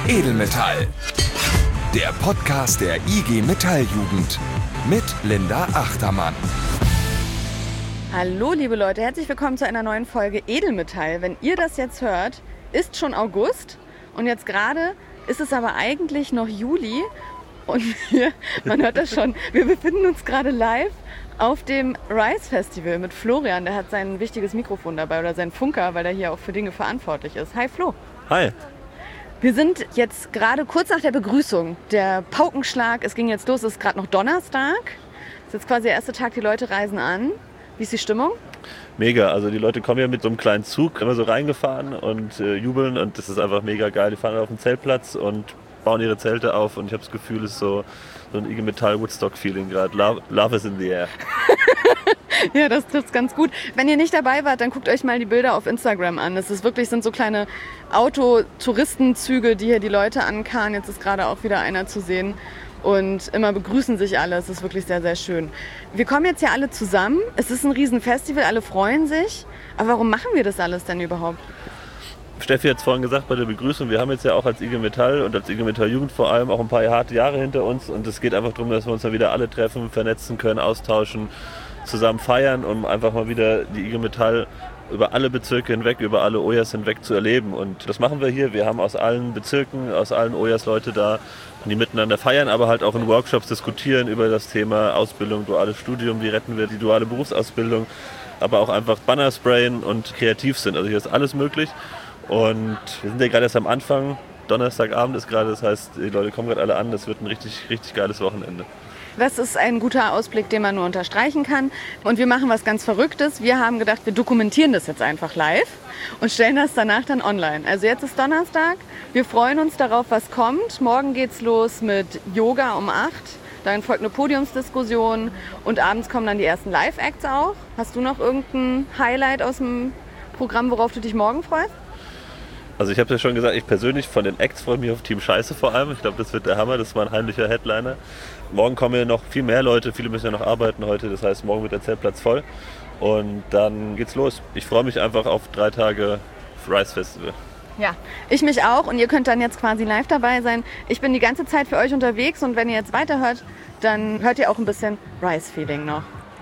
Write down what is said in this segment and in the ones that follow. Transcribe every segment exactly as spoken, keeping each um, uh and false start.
Edelmetall. Der Podcast der I G Metall-Jugend mit Linda Achtermann. Hallo liebe Leute, herzlich willkommen zu einer neuen Folge Edelmetall. Wenn ihr das jetzt hört, ist schon August und jetzt gerade ist es aber eigentlich noch Juli und wir, man hört das schon, wir befinden uns gerade live auf dem Rise Festival mit Florian. Der hat sein wichtiges Mikrofon dabei oder seinen Funker, weil er hier auch für Dinge verantwortlich ist. Hi Flo. Hi. Wir sind jetzt gerade kurz nach der Begrüßung. Der Paukenschlag, es ging jetzt los, es ist gerade noch Donnerstag. Es ist jetzt quasi der erste Tag, die Leute reisen an. Wie ist die Stimmung? Mega, also die Leute kommen ja mit so einem kleinen Zug immer so reingefahren und äh, jubeln und das ist einfach mega geil. Die fahren auf den Zeltplatz und bauen ihre Zelte auf und ich habe das Gefühl, es ist so, so ein I G Metall Woodstock-Feeling gerade. Love, love is in the air. Ja, das trifft's ganz gut. Wenn ihr nicht dabei wart, dann guckt euch mal die Bilder auf Instagram an. Es ist wirklich, sind so kleine Autotouristenzüge, die hier die Leute ankarren. Jetzt ist gerade auch wieder einer zu sehen. Und immer begrüßen sich alle. Es ist wirklich sehr, sehr schön. Wir kommen jetzt ja alle zusammen. Es ist ein Riesenfestival, alle freuen sich. Aber warum machen wir das alles denn überhaupt? Steffi hat es vorhin gesagt bei der Begrüßung, wir haben jetzt ja auch als I G Metall und als I G Metall Jugend vor allem auch ein paar harte Jahre hinter uns. Und es geht einfach darum, dass wir uns dann wieder alle treffen, vernetzen können, austauschen, zusammen feiern, um einfach mal wieder die I G Metall über alle Bezirke hinweg, über alle O J As hinweg zu erleben. Und das machen wir hier. Wir haben aus allen Bezirken, aus allen O J As Leute da, die miteinander feiern, aber halt auch in Workshops diskutieren über das Thema Ausbildung, duales Studium, wie retten wir die duale Berufsausbildung, aber auch einfach Banner sprayen und kreativ sind. Also hier ist alles möglich. Und wir sind ja gerade erst am Anfang. Donnerstagabend ist gerade, das heißt, die Leute kommen gerade alle an. Das wird ein richtig, richtig geiles Wochenende. Das ist ein guter Ausblick, den man nur unterstreichen kann. Und wir machen was ganz Verrücktes. Wir haben gedacht, wir dokumentieren das jetzt einfach live und stellen das danach dann online. Also jetzt ist Donnerstag. Wir freuen uns darauf, was kommt. Morgen geht's los mit Yoga um acht. Dann folgt eine Podiumsdiskussion und abends kommen dann die ersten Live-Acts auch. Hast du noch irgendein Highlight aus dem Programm, worauf du dich morgen freust? Also ich habe ja schon gesagt, ich persönlich von den Acts freue mich auf Team Scheiße vor allem. Ich glaube, das wird der Hammer, das war ein heimlicher Headliner. Morgen kommen ja noch viel mehr Leute, viele müssen ja noch arbeiten heute, das heißt, morgen wird der Zeltplatz voll. Und dann geht's los. Ich freue mich einfach auf drei Tage Rise Festival. Ja, ich mich auch und ihr könnt dann jetzt quasi live dabei sein. Ich bin die ganze Zeit für euch unterwegs und wenn ihr jetzt weiterhört, dann hört ihr auch ein bisschen Rise-Feeling noch.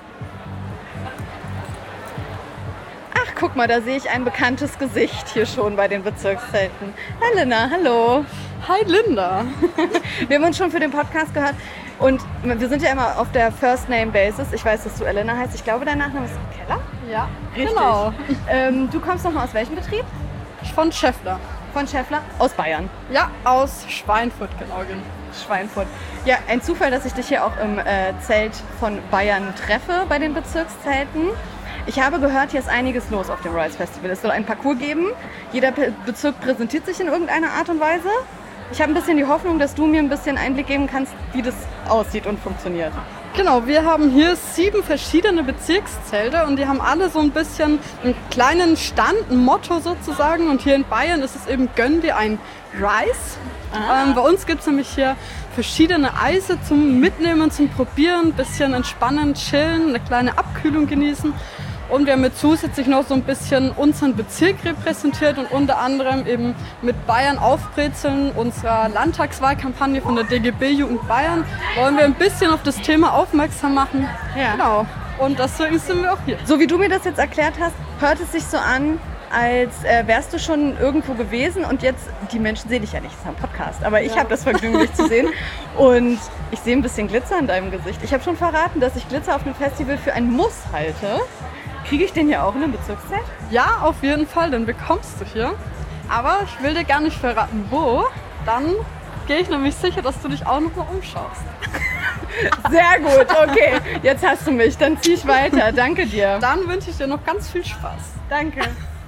Ach, guck mal, da sehe ich ein bekanntes Gesicht hier schon bei den Bezirkszelten. Hi Linda, hallo. Hi Linda. Wir haben uns schon für den Podcast gehört und wir sind ja immer auf der First-Name-Basis. Ich weiß, dass du Elena heißt. Ich glaube, dein Nachname ist Keller? Ja, richtig. Genau. Ähm, du kommst nochmal aus welchem Betrieb? Von Schäffler. Von Schäffler? Aus Bayern? Ja, aus Schweinfurt, genau. Schweinfurt. Ja, ein Zufall, dass ich dich hier auch im äh, Zelt von Bayern treffe, bei den Bezirkszelten. Ich habe gehört, hier ist einiges los auf dem Rise Festival. Es soll einen Parcours geben. Jeder Bezirk präsentiert sich in irgendeiner Art und Weise. Ich habe ein bisschen die Hoffnung, dass du mir ein bisschen Einblick geben kannst, wie das aussieht und funktioniert. Genau, wir haben hier sieben verschiedene Bezirkszelte und die haben alle so ein bisschen einen kleinen Stand, ein Motto sozusagen. Und hier in Bayern ist es eben Gönn dir ein Rise. Ähm, bei uns gibt es nämlich hier verschiedene Eise zum Mitnehmen, zum Probieren, ein bisschen entspannen, chillen, eine kleine Abkühlung genießen. Und wir haben jetzt zusätzlich noch so ein bisschen unseren Bezirk repräsentiert und unter anderem eben mit Bayern aufbrezeln, unserer Landtagswahlkampagne von der D G B Jugend Bayern, wollen wir ein bisschen auf das Thema aufmerksam machen. Ja. Genau. Und deswegen sind wir auch hier. So wie du mir das jetzt erklärt hast, hört es sich so an, als äh, wärst du schon irgendwo gewesen und jetzt, die Menschen sehen dich ja nicht, das ist ein Podcast, aber ich Ja. habe das Vergnügen, dich zu sehen und ich sehe ein bisschen Glitzer in deinem Gesicht. Ich habe schon verraten, dass ich Glitzer auf einem Festival für ein Muss halte. Kriege ich den ja auch in einem Bezirkszelt? Ja, auf jeden Fall, den bekommst du hier. Aber ich will dir gar nicht verraten, wo. Dann gehe ich nämlich sicher, dass du dich auch noch mal umschaust. Sehr gut, okay. Jetzt hast du mich, dann zieh ich weiter. Danke dir. Dann wünsche ich dir noch ganz viel Spaß. Danke.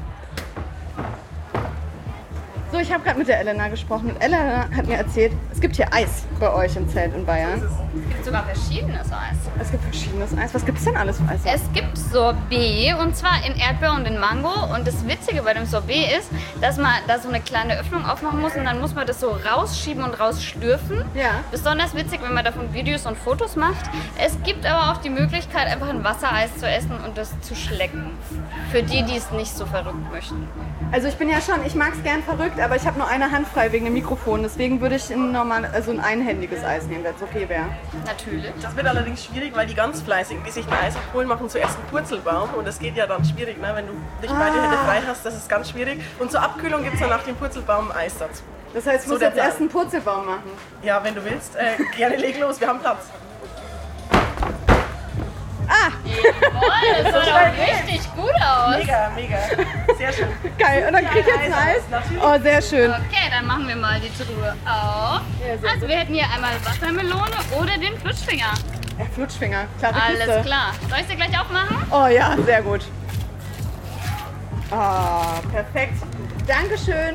So, ich habe gerade mit der Elena gesprochen und Elena hat mir erzählt, es gibt hier Eis bei euch im Zelt in Bayern. Es gibt sogar verschiedenes Eis. Es gibt verschiedenes Eis. Was gibt es denn alles für Eis? Es gibt Sorbet und zwar in Erdbeer und in Mango. Und das Witzige bei dem Sorbet ist, dass man da so eine kleine Öffnung aufmachen muss und dann muss man das so rausschieben und rausschlürfen. Ja. Besonders witzig, wenn man davon Videos und Fotos macht. Es gibt aber auch die Möglichkeit, einfach ein Wassereis zu essen und das zu schlecken. Für die, die es nicht so verrückt möchten. Also ich bin ja schon, ich mag es gern verrückt. perfekt, aber ich habe nur eine Hand frei wegen dem Mikrofon. Deswegen würde ich ein, normal, also ein einhändiges Eis nehmen, wenn es okay wäre. Natürlich. Das wird allerdings schwierig, weil die ganz Fleißigen, die sich ein Eis abholen, machen zuerst einen Purzelbaum. Und das geht ja dann schwierig, ne? Wenn du nicht Ah. beide Hände frei hast, das ist ganz schwierig. Und zur Abkühlung gibt es dann nach dem Purzelbaum Eis dazu. Das heißt, ich So muss der jetzt Plan. erst einen Purzelbaum machen. Ja, wenn du willst, äh, gerne leg los, wir haben Platz. Jawohl, das sieht doch richtig gut aus. Mega, mega. Sehr schön. Geil, und dann krieg ich jetzt ein Eis. Natürlich. Oh, sehr schön. Okay, dann machen wir mal die Truhe auf. Also wir hätten hier einmal Wassermelone oder den Flutschfinger. Ja, Flutschfinger, klare Kiste. Alles klar. Soll ich sie gleich aufmachen? Oh ja, sehr gut. Oh, perfekt. Dankeschön.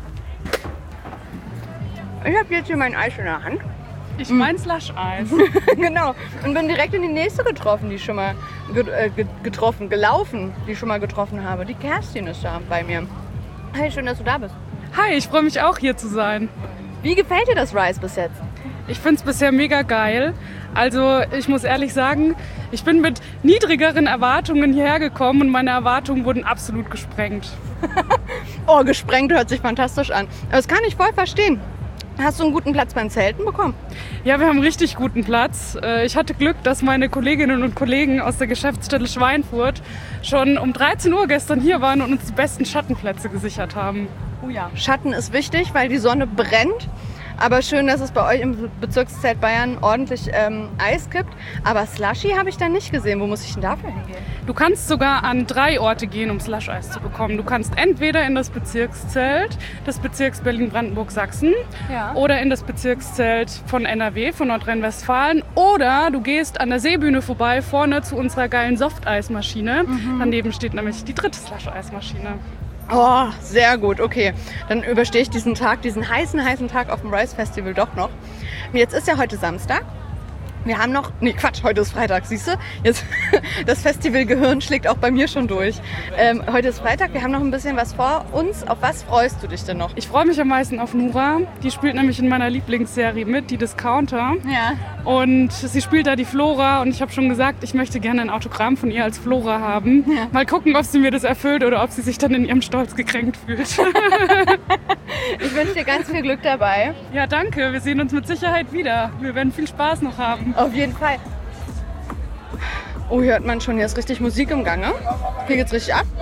Ich habe jetzt hier mein Eis in der Hand. Ich mein Slush-Eis. Genau. Und bin direkt in die nächste getroffen, die ich schon mal get äh, getroffen, gelaufen, die ich schon mal getroffen habe. Die Kerstin ist da bei mir. Hey, schön, dass du da bist. Hi, ich freue mich auch hier zu sein. Wie gefällt dir das Rise bis jetzt? Ich finde es bisher mega geil. Also ich muss ehrlich sagen, ich bin mit niedrigeren Erwartungen hierher gekommen und meine Erwartungen wurden absolut gesprengt. Oh, gesprengt hört sich fantastisch an. Aber das kann ich voll verstehen. Hast du einen guten Platz beim Zelten bekommen? Ja, wir haben richtig guten Platz. Äh, Ich hatte Glück, dass meine Kolleginnen und Kollegen aus der Geschäftsstelle Schweinfurt schon um dreizehn Uhr gestern hier waren und uns die besten Schattenplätze gesichert haben. Oh ja. Schatten ist wichtig, weil die Sonne brennt. Aber schön, dass es bei euch im Bezirkszelt Bayern ordentlich ähm, Eis gibt. Aber Slushy habe ich dann nicht gesehen. Wo muss ich denn dafür hingehen? Du kannst sogar an drei Orte gehen, um Slush-Eis zu bekommen. Du kannst entweder in das Bezirkszelt des Bezirks Berlin-Brandenburg-Sachsen Ja. oder in das Bezirkszelt von N R W, von Nordrhein-Westfalen. Oder du gehst an der Seebühne vorbei, vorne zu unserer geilen Softeismaschine. Daneben steht nämlich die dritte Slush-Eismaschine. Oh, sehr gut. Okay, dann überstehe ich diesen Tag, diesen heißen, heißen Tag auf dem Rise Festival doch noch. Jetzt ist ja heute Samstag. Wir haben noch, nee Quatsch, heute ist Freitag, siehst du? Jetzt, das Festivalgehirn schlägt auch bei mir schon durch. Ähm, heute ist Freitag, wir haben noch ein bisschen was vor uns. Auf was freust du dich denn noch? Ich freue mich am meisten auf Nura. Die spielt nämlich in meiner Lieblingsserie mit, die Discounter. Ja. Und sie spielt da die Flora und ich habe schon gesagt, ich möchte gerne ein Autogramm von ihr als Flora haben. Ja. Mal gucken, ob sie mir das erfüllt oder ob sie sich dann in ihrem Stolz gekränkt fühlt. Ich wünsche dir ganz viel Glück dabei. Ja, danke. Wir sehen uns mit Sicherheit wieder. Wir werden viel Spaß noch haben. Auf jeden Fall. Oh, hier hört man schon, hier ist richtig Musik im Gange. Hier geht's richtig ab.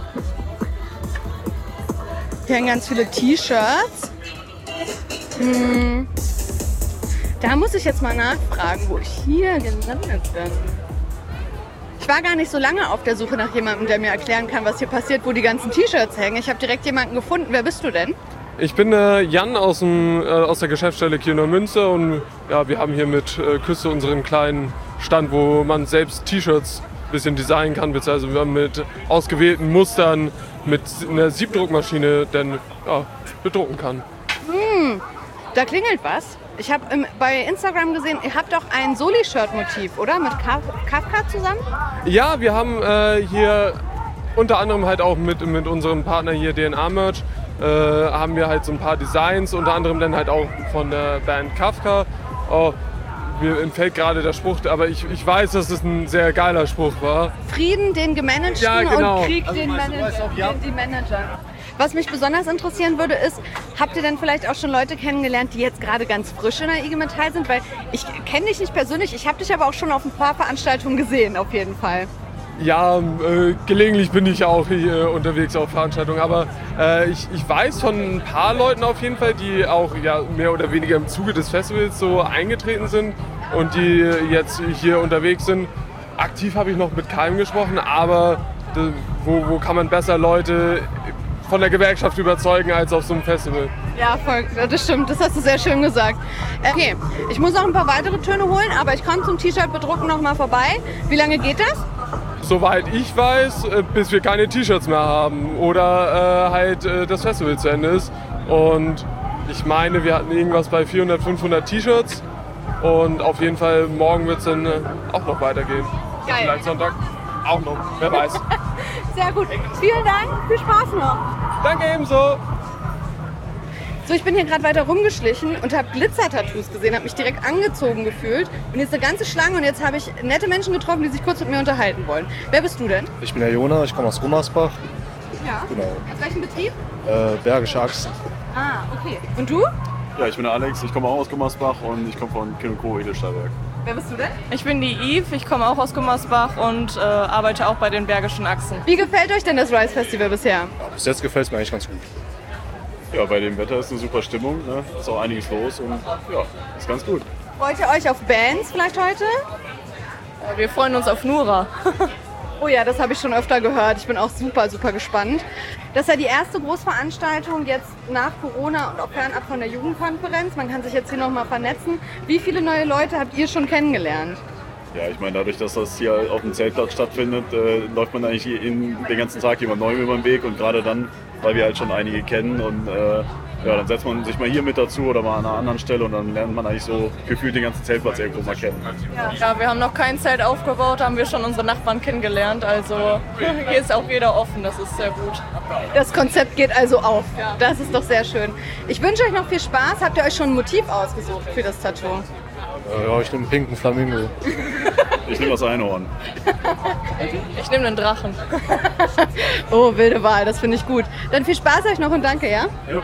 Hier hängen ganz viele T-Shirts. Hm. Da muss ich jetzt mal nachfragen, wo ich hier gelandet bin. Ich war gar nicht so lange auf der Suche nach jemandem, der mir erklären kann, was hier passiert, wo die ganzen T-Shirts hängen. Ich habe direkt jemanden gefunden. Wer bist du denn? Ich bin äh, Jan aus, dem, äh, aus der Geschäftsstelle Kiel Münster und ja, wir haben hier mit äh, Küste unseren kleinen Stand, wo man selbst T-Shirts ein bisschen designen kann, beziehungsweise wir haben mit ausgewählten Mustern mit einer Siebdruckmaschine denn ja, bedrucken kann. Hm, da klingelt was. Ich habe bei Instagram gesehen, ihr habt doch ein Soli-Shirt-Motiv, oder? Mit Kaf Kafka zusammen? Ja, wir haben äh, hier unter anderem halt auch mit, mit unserem Partner hier D N A-Merch äh, haben wir halt so ein paar Designs, unter anderem dann halt auch von der Band Kafka. Oh, mir entfällt gerade der Spruch, aber ich, ich weiß, dass es ein sehr geiler Spruch war. Frieden den Gemanagten Ja, genau. und Krieg Also den, du weißt- Manag du weißt auch, ja. den die Manager. Was mich besonders interessieren würde, ist, habt ihr denn vielleicht auch schon Leute kennengelernt, die jetzt gerade ganz frisch in der I G Metall sind? Weil ich kenne dich nicht persönlich, ich habe dich aber auch schon auf ein paar Veranstaltungen gesehen, auf jeden Fall. Ja, äh, gelegentlich bin ich auch hier unterwegs auf Veranstaltungen, aber äh, ich, ich weiß von ein paar Leuten auf jeden Fall, die auch ja, mehr oder weniger im Zuge des Festivals so eingetreten sind und die jetzt hier unterwegs sind. Aktiv habe ich noch mit keinem gesprochen, aber äh, wo, wo kann man besser Leute von der Gewerkschaft überzeugen als auf so einem Festival? Ja, voll, das stimmt, das hast du sehr schön gesagt. Okay, ich muss noch ein paar weitere Töne holen, aber ich komme zum T-Shirt bedrucken noch mal vorbei. Wie lange geht das? Soweit ich weiß, äh, bis wir keine T-Shirts mehr haben oder äh, halt äh, das Festival zu Ende ist. Und ich meine, wir hatten irgendwas bei vierhundert, fünfhundert T-Shirts und auf jeden Fall morgen wird es dann äh, auch noch weitergehen. Geil. Vielleicht Sonntag auch noch, wer weiß. Sehr gut, vielen Dank, viel Spaß noch. Danke ebenso. So, ich bin hier gerade weiter rumgeschlichen und habe Glitzer-Tattoos gesehen, habe mich direkt angezogen gefühlt. Und jetzt eine ganze Schlange und jetzt habe ich nette Menschen getroffen, die sich kurz mit mir unterhalten wollen. Wer bist du denn? Ich bin der Jona, ich komme aus Gummersbach. Ja. Genau. Aus welchem Betrieb? Äh, Bergische Achsen. Ah, okay. Und du? Ja, ich bin der Alex, ich komme auch aus Gummersbach und ich komme von Kind und Co. Edelstahlwerk. Wer bist du denn? Ich bin die Yves, ich komme auch aus Gummersbach und äh, arbeite auch bei den Bergischen Achsen. Wie gefällt euch denn das Rise Festival bisher? Ja, bis jetzt gefällt es mir eigentlich ganz gut. Ja, bei dem Wetter ist eine super Stimmung, ne? Ist auch einiges los und ja, ist ganz gut. Freut ihr euch auf Bands vielleicht heute? Ja, wir freuen uns auf Nura. Oh ja, das habe ich schon öfter gehört. Ich bin auch super, super gespannt. Das ist ja die erste Großveranstaltung jetzt nach Corona und auch fernab von der Jugendkonferenz. Man kann sich jetzt hier nochmal vernetzen. Wie viele neue Leute habt ihr schon kennengelernt? Ja, ich meine, dadurch, dass das hier auf dem Zeltplatz stattfindet, äh, läuft man eigentlich in, den ganzen Tag jemand Neuem über den Weg und gerade dann, weil wir halt schon einige kennen und äh, ja, dann setzt man sich mal hier mit dazu oder mal an einer anderen Stelle und dann lernt man eigentlich so gefühlt den ganzen Zeltplatz irgendwo mal kennen. Ja, wir haben noch kein Zelt aufgebaut, haben wir schon unsere Nachbarn kennengelernt, also hier ist auch jeder offen, das ist sehr gut. Das Konzept geht also auf, das ist doch sehr schön. Ich wünsche euch noch viel Spaß. Habt ihr euch schon ein Motiv ausgesucht für das Tattoo? Ja, ich nehme einen pinken Flamingo. Ich nehme das Einhorn. Ich nehme einen Drachen. Oh, wilde Wahl, das finde ich gut. Dann viel Spaß euch noch und danke, ja? Ja.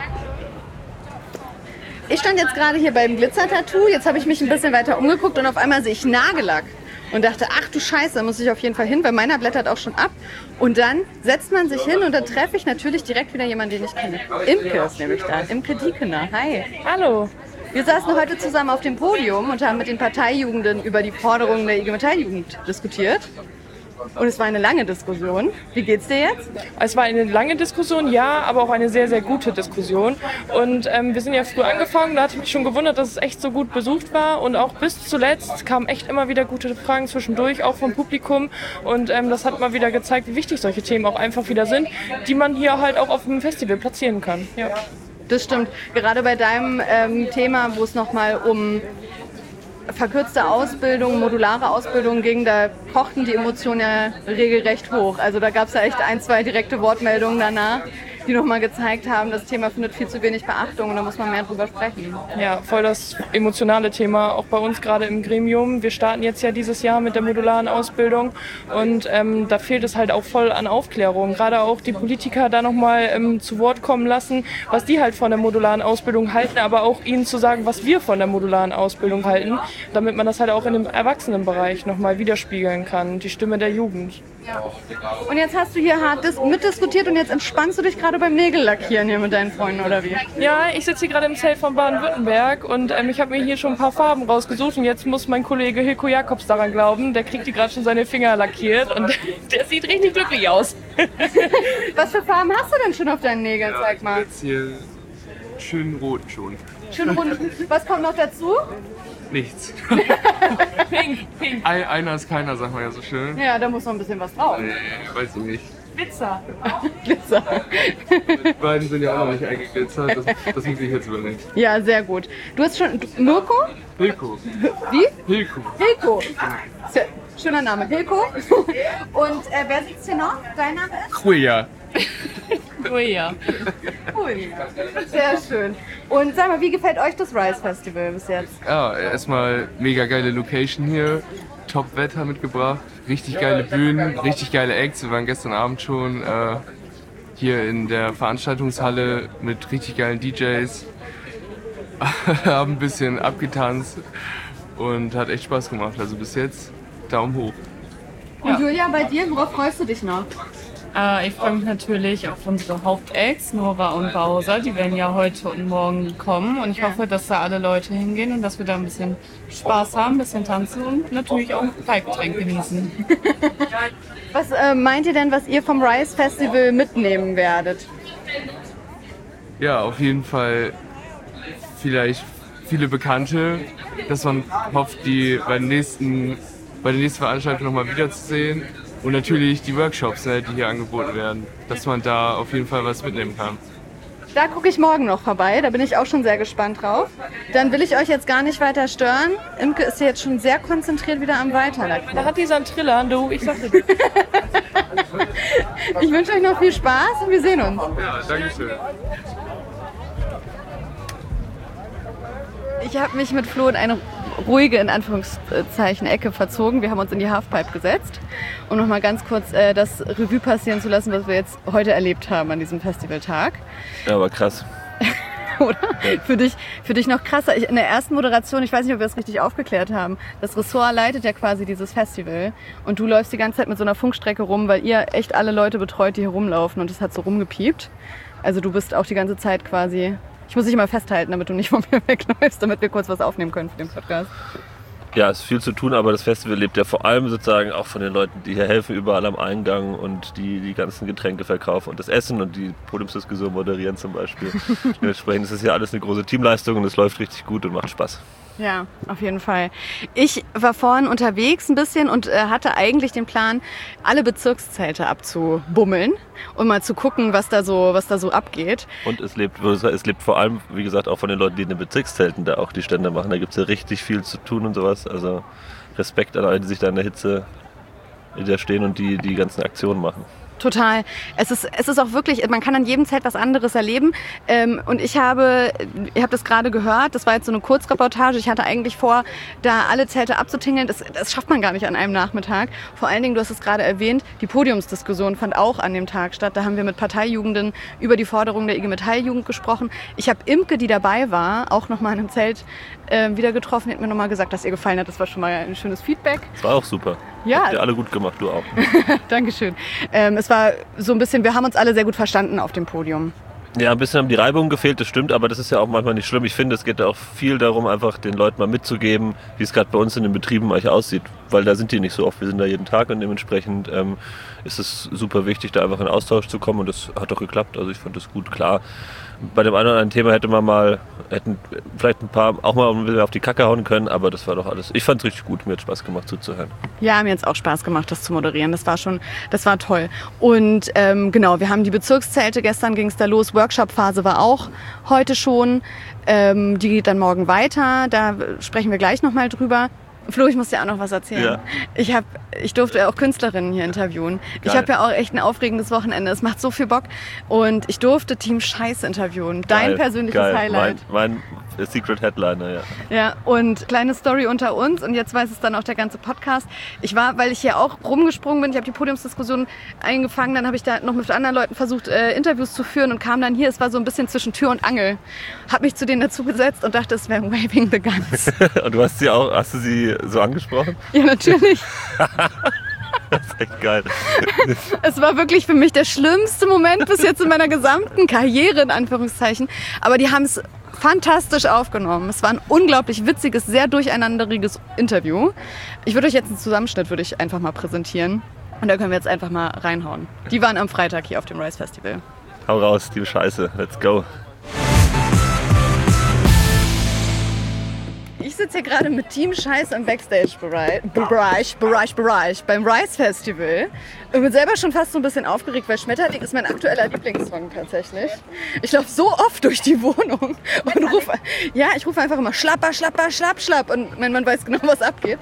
Ich stand jetzt gerade hier beim Glitzer-Tattoo, jetzt habe ich mich ein bisschen weiter umgeguckt und auf einmal sehe ich Nagellack und dachte, ach du Scheiße, da muss ich auf jeden Fall hin, weil meiner blättert auch schon ab. Und dann setzt man sich hin und dann treffe ich natürlich direkt wieder jemanden, den ich kenne. Imke ist nämlich da, Imke Diekener. Hi. Hallo. Wir saßen heute zusammen auf dem Podium und haben mit den Parteijugenden über die Forderungen der I G Metall-Jugend diskutiert. Und es war eine lange Diskussion. Wie geht's dir jetzt? Es war eine lange Diskussion, ja, aber auch eine sehr, sehr gute Diskussion. Und ähm, wir sind ja früh angefangen, da hatte ich mich schon gewundert, dass es echt so gut besucht war. Und auch bis zuletzt kamen echt immer wieder gute Fragen zwischendurch, auch vom Publikum. Und ähm, das hat mal wieder gezeigt, wie wichtig solche Themen auch einfach wieder sind, die man hier halt auch auf dem Festival platzieren kann. Ja. Das stimmt. Gerade bei deinem ähm, Thema, wo es nochmal um verkürzte Ausbildung, modulare Ausbildung ging, da kochten die Emotionen ja regelrecht hoch. Also da gab es ja echt ein, zwei direkte Wortmeldungen danach, die nochmal gezeigt haben, das Thema findet viel zu wenig Beachtung und da muss man mehr drüber sprechen. Ja, voll das emotionale Thema, auch bei uns gerade im Gremium. Wir starten jetzt ja dieses Jahr mit der modularen Ausbildung und ähm, da fehlt es halt auch voll an Aufklärung. Gerade auch die Politiker da nochmal ähm, zu Wort kommen lassen, was die halt von der modularen Ausbildung halten, aber auch ihnen zu sagen, was wir von der modularen Ausbildung halten, damit man das halt auch in dem Erwachsenenbereich nochmal widerspiegeln kann, die Stimme der Jugend. Ja. Und jetzt hast du hier hart dis- mitdiskutiert und jetzt entspannst du dich gerade beim Nägellackieren hier mit deinen Freunden, oder wie? Ja, ich sitze hier gerade im Zelt von Baden-Württemberg und ähm, ich habe mir hier schon ein paar Farben rausgesucht und jetzt muss mein Kollege Hilko Jakobs daran glauben, der kriegt hier gerade schon seine Finger lackiert und der sieht richtig glücklich aus. Was für Farben hast du denn schon auf deinen Nägeln, sag mal? Jetzt hier schön rot schon. Schön rund. Was kommt noch dazu? Nichts. Pink, pink. Ein, einer ist keiner, sagt man ja so schön. Ja, da muss noch ein bisschen was drauf. Nee, weiß ich nicht. Glitzer. Glitzer. Die beiden sind ja auch noch nicht eingeglitzert, das, das muss ich jetzt übernehmen. Ja, sehr gut. Du hast schon... Du, Mirko? Hilko. Wie? Hilko. Hilko. Sehr, schöner Name. Hilko. Und äh, wer sitzt hier noch? Dein Name ist? Queer. Oh ja. Cool. Sehr schön. Und sag mal, wie gefällt euch das Rise Festival bis jetzt? Ja, erstmal mega geile Location hier, Top-Wetter mitgebracht, richtig geile Bühnen, richtig geile Acts. Wir waren gestern Abend schon äh, hier in der Veranstaltungshalle mit richtig geilen D Js, haben ein bisschen abgetanzt und hat echt Spaß gemacht. Also bis jetzt Daumen hoch. Und ja. Julia, bei dir, worauf freust du dich noch? Äh, ich freue mich natürlich auf unsere Hauptacts, Nora und Bowser. Die werden ja heute und morgen kommen. Und ich hoffe, dass da alle Leute hingehen und dass wir da ein bisschen Spaß haben, ein bisschen tanzen und natürlich auch ein Kaltgetränk genießen. Was äh, meint ihr denn, was ihr vom Rise Festival mitnehmen werdet? Ja, auf jeden Fall vielleicht viele Bekannte, dass man hofft, die bei, den nächsten, bei der nächsten Veranstaltung nochmal wiederzusehen. Und natürlich die Workshops, ne, die hier angeboten werden, dass man da auf jeden Fall was mitnehmen kann. Da gucke ich morgen noch vorbei, da bin ich auch schon sehr gespannt drauf. Dann will ich euch jetzt gar nicht weiter stören. Imke ist jetzt schon sehr konzentriert wieder am Weiterlackieren. Da hat dieser einen Triller, du, ich sagte dir. Ich wünsche euch noch viel Spaß und wir sehen uns. Ja, danke schön. Ich habe mich mit Flo in eine ruhige, in Anführungszeichen, Ecke verzogen. Wir haben uns in die Halfpipe gesetzt, um noch mal ganz kurz äh, das Revue passieren zu lassen, was wir jetzt heute erlebt haben an diesem Festivaltag. Ja, aber krass. Oder? Ja. Für dich, für dich noch krasser. Ich, in der ersten Moderation, ich weiß nicht, ob wir das richtig aufgeklärt haben, das Ressort leitet ja quasi dieses Festival und du läufst die ganze Zeit mit so einer Funkstrecke rum, weil ihr echt alle Leute betreut, die hier rumlaufen und es hat so rumgepiept. Also du bist auch die ganze Zeit quasi, ich muss dich immer festhalten, damit du nicht von mir wegläufst, damit wir kurz was aufnehmen können für den Podcast. Ja, es ist viel zu tun, aber das Festival lebt ja vor allem sozusagen auch von den Leuten, die hier helfen, überall am Eingang und die die ganzen Getränke verkaufen und das Essen und die Podiumsdiskussion moderieren zum Beispiel. Dementsprechend ist es ja alles eine große Teamleistung und es läuft richtig gut und macht Spaß. Ja, auf jeden Fall. Ich war vorhin unterwegs ein bisschen und äh, hatte eigentlich den Plan, alle Bezirkszelte abzubummeln und mal zu gucken, was da so, was da so abgeht. Und es lebt, es lebt vor allem, wie gesagt, auch von den Leuten, die in den Bezirkszelten da auch die Stände machen. Da gibt es ja richtig viel zu tun und sowas. Also Respekt an alle, die sich da in der Hitze stehen und die die ganzen Aktionen machen. Total. Es ist, es ist auch wirklich, man kann an jedem Zelt was anderes erleben. Ähm, und ich habe, ihr habt das gerade gehört, das war jetzt so eine Kurzreportage. Ich hatte eigentlich vor, da alle Zelte abzutingeln. Das, das schafft man gar nicht an einem Nachmittag. Vor allen Dingen, du hast es gerade erwähnt, die Podiumsdiskussion fand auch an dem Tag statt. Da haben wir mit Parteijugenden über die Forderungen der I G Metall-Jugend gesprochen. Ich habe Imke, die dabei war, auch nochmal in einem Zelt äh, wieder getroffen. Die hat mir nochmal gesagt, dass ihr gefallen hat. Das war schon mal ein schönes Feedback. Das war auch super. Ja. Habt ihr alle gut gemacht, du auch. Dankeschön. Ähm, es war so ein bisschen, wir haben uns alle sehr gut verstanden auf dem Podium. Ja, ein bisschen haben die Reibungen gefehlt, das stimmt, aber das ist ja auch manchmal nicht schlimm. Ich finde, es geht auch viel darum, einfach den Leuten mal mitzugeben, wie es gerade bei uns in den Betrieben eigentlich aussieht, weil da sind die nicht so oft, wir sind da jeden Tag und dementsprechend ähm, ist es super wichtig, da einfach in Austausch zu kommen und das hat doch geklappt, also ich fand das gut, klar. Bei dem einen oder anderen Thema hätte man mal, hätten vielleicht ein paar auch mal ein bisschen auf die Kacke hauen können, aber das war doch alles, ich fand es richtig gut, mir hat Spaß gemacht zuzuhören. Ja, mir hat es auch Spaß gemacht, das zu moderieren, das war schon, das war toll. Und ähm, genau, wir haben die Bezirkszelte, gestern ging es da los, Workshop-Phase war auch heute schon, ähm, die geht dann morgen weiter, da sprechen wir gleich nochmal drüber. Flo, ich muss dir auch noch was erzählen. Ja. Ich, hab, ich durfte auch Künstlerinnen hier interviewen. Geil. Ich habe ja auch echt ein aufregendes Wochenende. Es macht so viel Bock. Und ich durfte Team Scheiß interviewen. Dein Geil. persönliches Geil. Highlight. Mein, mein Secret Headliner, ja. Ja, und kleine Story unter uns. Und jetzt weiß es dann auch der ganze Podcast. Ich war, weil ich hier auch rumgesprungen bin, ich habe die Podiumsdiskussion eingefangen. Dann habe ich da noch mit anderen Leuten versucht, äh, Interviews zu führen und kam dann hier. Es war so ein bisschen zwischen Tür und Angel. Habe mich zu denen dazu gesetzt und dachte, es wäre Waving the Guns. Und du hast sie auch, hast du sie so angesprochen? Ja, natürlich. Das ist echt geil. Es war wirklich für mich der schlimmste Moment bis jetzt in meiner gesamten Karriere, in Anführungszeichen. Aber die haben es fantastisch aufgenommen. Es war ein unglaublich witziges, sehr durcheinanderiges Interview. Ich würde euch jetzt einen Zusammenschnitt würde ich einfach mal präsentieren. Und da können wir jetzt einfach mal reinhauen. Die waren am Freitag hier auf dem Rise Festival. Hau raus, die Scheiße. Let's go. Ich sitze hier gerade mit Team Scheiß im Backstage-Bereich, Bereich, Bereich, Bereich beim Rise Festival. Ich bin selber schon fast so ein bisschen aufgeregt, weil Schmetterling ist mein aktueller Lieblingssong tatsächlich. Ich laufe so oft durch die Wohnung und rufe, ja, ich rufe einfach immer Schlapper, Schlapper, Schlapp, Schlapp und mein Mann weiß genau, was abgeht.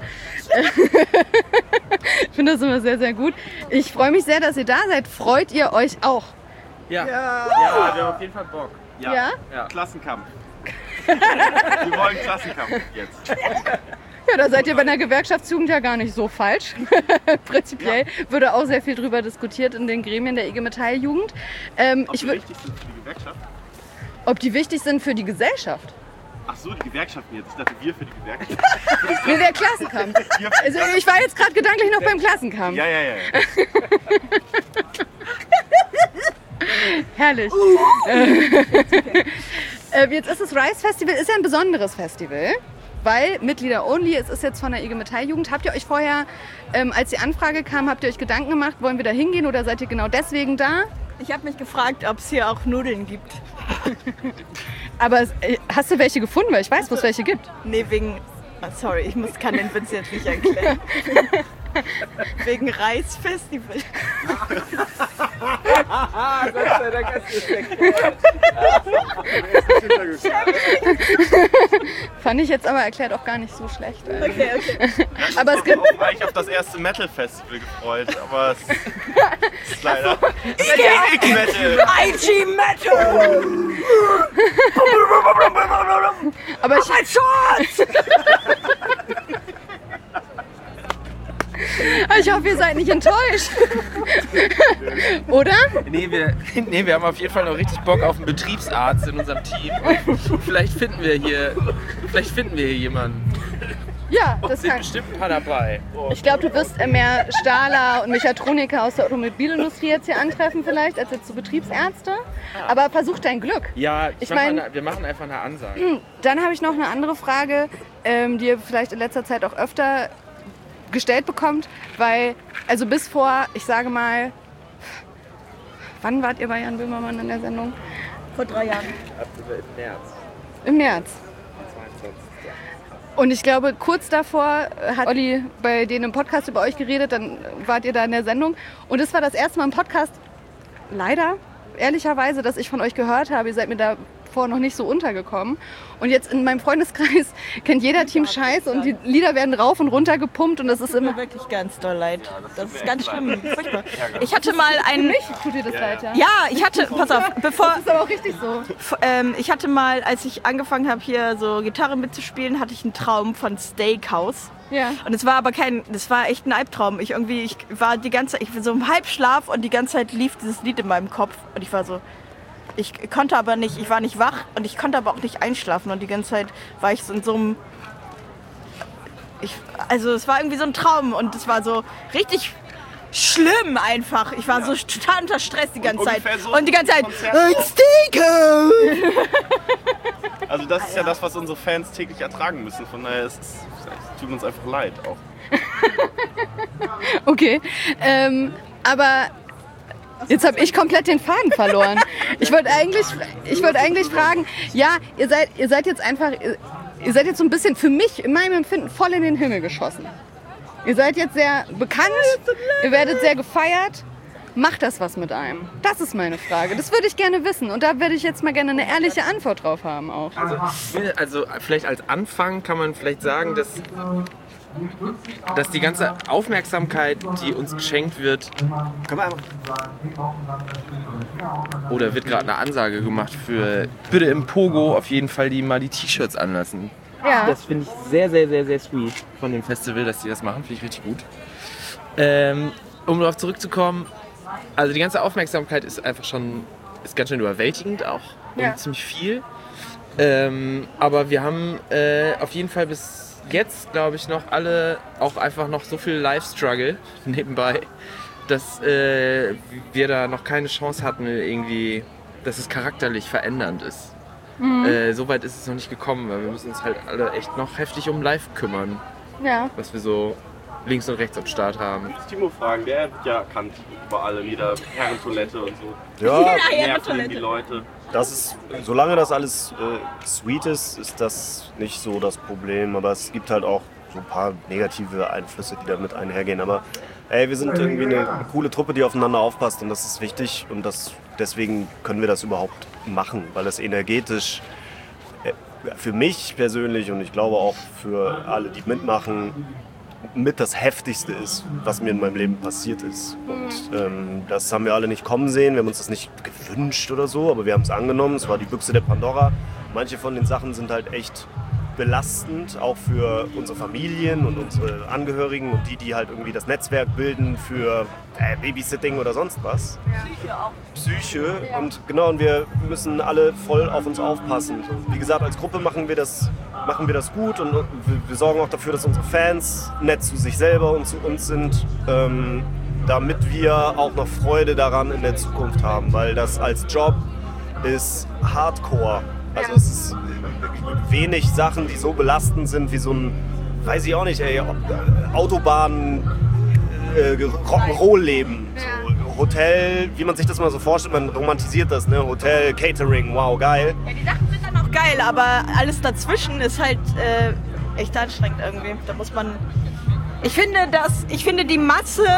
Ich finde das immer sehr, sehr gut. Ich freue mich sehr, dass ihr da seid. Freut ihr euch auch? Ja, ja, ja wir haben auf jeden Fall Bock. Ja? Ja? Ja. Klassenkampf. Wir wollen Klassenkampf jetzt. Ja, da seid ihr bei der Gewerkschaftsjugend ja gar nicht so falsch. Prinzipiell ja. Würde auch sehr viel drüber diskutiert in den Gremien der I G Metall-Jugend. Ähm, ob ich die wichtig sind für die Gewerkschaft? Ob die wichtig sind für die Gesellschaft? Ach so, die Gewerkschaften jetzt. Ich dachte, wir für die Gewerkschaft. Für nee, der Klassenkampf. Also ich war jetzt gerade gedanklich noch beim Klassenkampf. Ja, ja, ja. Herrlich. Äh, jetzt ist das Rise Festival, ist ja ein besonderes Festival, weil Mitglieder only, es ist jetzt von der I G Metall-Jugend. Habt ihr euch vorher, ähm, als die Anfrage kam, habt ihr euch Gedanken gemacht, wollen wir da hingehen oder seid ihr genau deswegen da? Ich habe mich gefragt, ob es hier auch Nudeln gibt. Aber äh, hast du welche gefunden? Weil ich weiß, wo es welche gibt. Nee, wegen... Oh, sorry, ich muss, kann den Witz jetzt nicht erklären. Wegen Reisfestival. Gott sei Dank hast du es erklärt. Fand ich jetzt aber erklärt auch gar nicht so schlecht. Okay, okay. Aber es gibt... Ich habe mich auf das erste Metal-Festival gefreut, aber es ist leider... I G Metal! I G Metal! Aber ich... Mein Shorts! Ich hoffe, ihr seid nicht enttäuscht. Oder? Nee, Nee wir, nee, wir haben auf jeden Fall noch richtig Bock auf einen Betriebsarzt in unserem Team. Und vielleicht finden wir hier, vielleicht finden wir hier jemanden. Ja, das sind bestimmt ein paar dabei. Ich glaube, du wirst mehr Stahler und Mechatroniker aus der Automobilindustrie jetzt hier antreffen vielleicht, als jetzt so Betriebsärzte. Aber versuch dein Glück. Ja, ich Ich mach mein- mal eine, wir machen einfach eine Ansage. Dann habe ich noch eine andere Frage, ähm, die ihr vielleicht in letzter Zeit auch öfter gestellt bekommt, weil, also bis vor, ich sage mal, wann wart ihr bei Jan Böhmermann in der Sendung? Vor drei Jahren. Ab im März. Im März. zweiundzwanzigsten Und ich glaube, kurz davor hat Olli bei denen im Podcast über euch geredet, dann wart ihr da in der Sendung. Und es war das erste Mal im Podcast, leider, ehrlicherweise, dass ich von euch gehört habe. Ihr seid mir davor noch nicht so untergekommen. Und jetzt in meinem Freundeskreis kennt jeder Team Scheiße und die Lieder werden rauf und runter gepumpt und das ist immer... Wirklich ganz doll leid. Das ist ganz schlimm. Furchtbar. Ich hatte mal einen... Für mich tut dir das leid, ja? Ja, ich hatte, pass auf, bevor... Das ist aber auch richtig so. F- Ähm, ich hatte mal, als ich angefangen habe, hier so Gitarre mitzuspielen, hatte ich einen Traum von Steakhouse. Ja. Und es war aber kein, das war echt ein Albtraum. Ich irgendwie, ich war die ganze Zeit, ich war so im Halbschlaf und die ganze Zeit lief dieses Lied in meinem Kopf und ich war so, ich konnte aber nicht, ich war nicht wach und ich konnte aber auch nicht einschlafen und die ganze Zeit war ich so in so einem, ich, also es war irgendwie so ein Traum und es war so richtig schlimm einfach. Ich war so total unter Stress die ganze Zeit. Ungefähr so Und die ganze Zeit, Konzert- ein Steakhouse! Also das ist ja das, was unsere Fans täglich ertragen müssen. Von daher ist es, es tut uns einfach leid auch. Okay, ähm, aber jetzt habe ich komplett den Faden verloren. Ich wollte eigentlich, ich wollte eigentlich fragen, ja, ihr seid, ihr seid jetzt einfach, ihr, ihr seid jetzt so ein bisschen für mich, in meinem Empfinden, voll in den Himmel geschossen. Ihr seid jetzt sehr bekannt, ihr werdet sehr gefeiert. Macht das was mit einem? Das ist meine Frage. Das würde ich gerne wissen und da würde ich jetzt mal gerne eine ehrliche Antwort drauf haben auch. Also, also vielleicht als Anfang kann man vielleicht sagen, dass, dass die ganze Aufmerksamkeit, die uns geschenkt wird, oder wird gerade eine Ansage gemacht für bitte im Pogo auf jeden Fall die mal die T-Shirts anlassen. Ja. Das finde ich sehr, sehr, sehr, sehr sweet von dem Festival, dass die das machen. Finde ich richtig gut. Ähm, um darauf zurückzukommen, also die ganze Aufmerksamkeit ist einfach schon, ist ganz schön überwältigend auch und Ja. ziemlich viel. Ähm, aber wir haben äh, auf jeden Fall bis jetzt, glaube ich, noch alle auch einfach noch so viel Live-Struggle nebenbei, dass äh, wir da noch keine Chance hatten, irgendwie, dass es charakterlich verändernd ist. Mhm. Äh, Soweit ist es noch nicht gekommen, weil wir müssen uns halt alle echt noch heftig um Live kümmern, Ja. was wir so links und rechts am Start haben. Timo fragen, der wird ja erkannt über alle Lieder, Herrentoilette und so. Ja, nerven die Leute. Das ist, solange das alles äh, sweet ist, ist das nicht so das Problem. Aber es gibt halt auch so ein paar negative Einflüsse, die damit einhergehen. Aber ey, wir sind irgendwie eine, eine coole Truppe, die aufeinander aufpasst und das ist wichtig. Und das, deswegen können wir das überhaupt machen, weil das energetisch äh, für mich persönlich und ich glaube auch für alle, die mitmachen, mit das Heftigste ist, was mir in meinem Leben passiert ist. Und ähm, das haben wir alle nicht kommen sehen, wir haben uns das nicht gewünscht oder so, aber wir haben es angenommen, es war die Büchse der Pandora. Manche von den Sachen sind halt echt belastend, auch für unsere Familien und unsere Angehörigen und die, die halt irgendwie das Netzwerk bilden für äh, Babysitting oder sonst was. Psyche auch. Psyche und genau, und wir müssen alle voll auf uns aufpassen. Wie gesagt, als Gruppe machen wir das, machen wir das gut und wir, wir sorgen auch dafür, dass unsere Fans nett zu sich selber und zu uns sind, ähm, damit wir auch noch Freude daran in der Zukunft haben, weil das als Job ist Hardcore. Also es ist wenig Sachen, die so belastend sind wie so ein, weiß ich auch nicht, ey, Autobahn, äh, Rock'n'Roll-Leben. So, Hotel, wie man sich das mal so vorstellt, man romantisiert das, ne? Hotel, Catering, wow, geil. Ja, die Sachen sind dann auch geil, aber alles dazwischen ist halt äh, echt anstrengend irgendwie. Da muss man. Ich finde, dass, ich finde die Masse,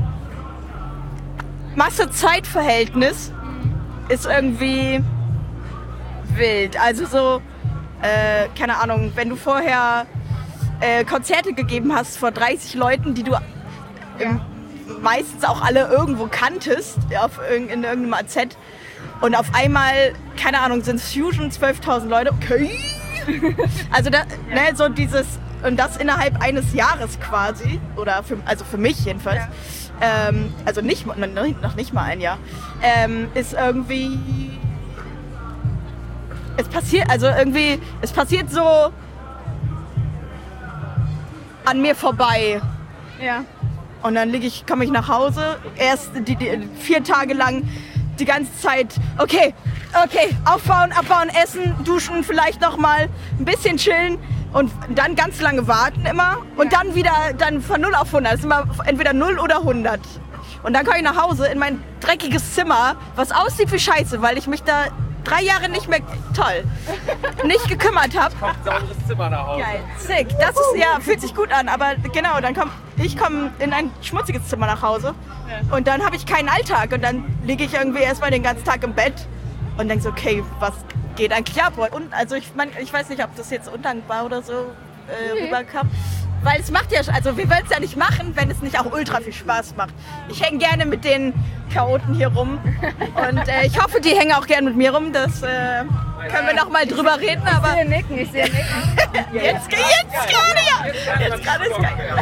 Masse-Zeit-Verhältnis ist irgendwie wild. Also so, äh, keine Ahnung, wenn du vorher äh, Konzerte gegeben hast vor dreißig Leuten, die du ähm, meistens auch alle irgendwo kanntest, auf, in, in irgendeinem A Z, und auf einmal, keine Ahnung, sind es Fusion zwölftausend Leute, okay. Also da, ne, so dieses, und das innerhalb eines Jahres quasi, oder für, also für mich jedenfalls. ähm, also nicht, noch nicht mal ein Jahr, ähm, ist irgendwie, es passiert, also irgendwie, es passiert so an mir vorbei. Ja. Und dann liege ich, komme ich nach Hause, erst die, die, vier Tage lang die ganze Zeit, okay, okay, aufbauen, abbauen, essen, duschen, vielleicht noch mal ein bisschen chillen und dann ganz lange warten immer und dann wieder dann von null auf hundert. Das ist immer entweder null oder hundert. Und dann komme ich nach Hause in mein dreckiges Zimmer, was aussieht wie Scheiße, weil ich mich da drei Jahre nicht mehr, toll, nicht gekümmert habe. Kommt sauberes Zimmer nach Hause. Geil, sick. Das ist, ja, fühlt sich gut an, aber genau, dann komm, ich komme in ein schmutziges Zimmer nach Hause und dann habe ich keinen Alltag und dann liege ich irgendwie erstmal den ganzen Tag im Bett und denke so, okay, was geht eigentlich ab? Und also ich mein, ich weiß nicht, ob das jetzt undankbar oder so äh, Nee. rüberkam. Weil es macht ja, also wir wollen es ja nicht machen, wenn es nicht auch ultra viel Spaß macht. Ich hänge gerne mit den Chaoten hier rum und äh, ich hoffe, die hängen auch gerne mit mir rum. Das äh, können wir noch mal drüber reden. Aber Ich sehe nicken, ich sehe nicken. jetzt, jetzt gerade ja. Jetzt gerade ist geil.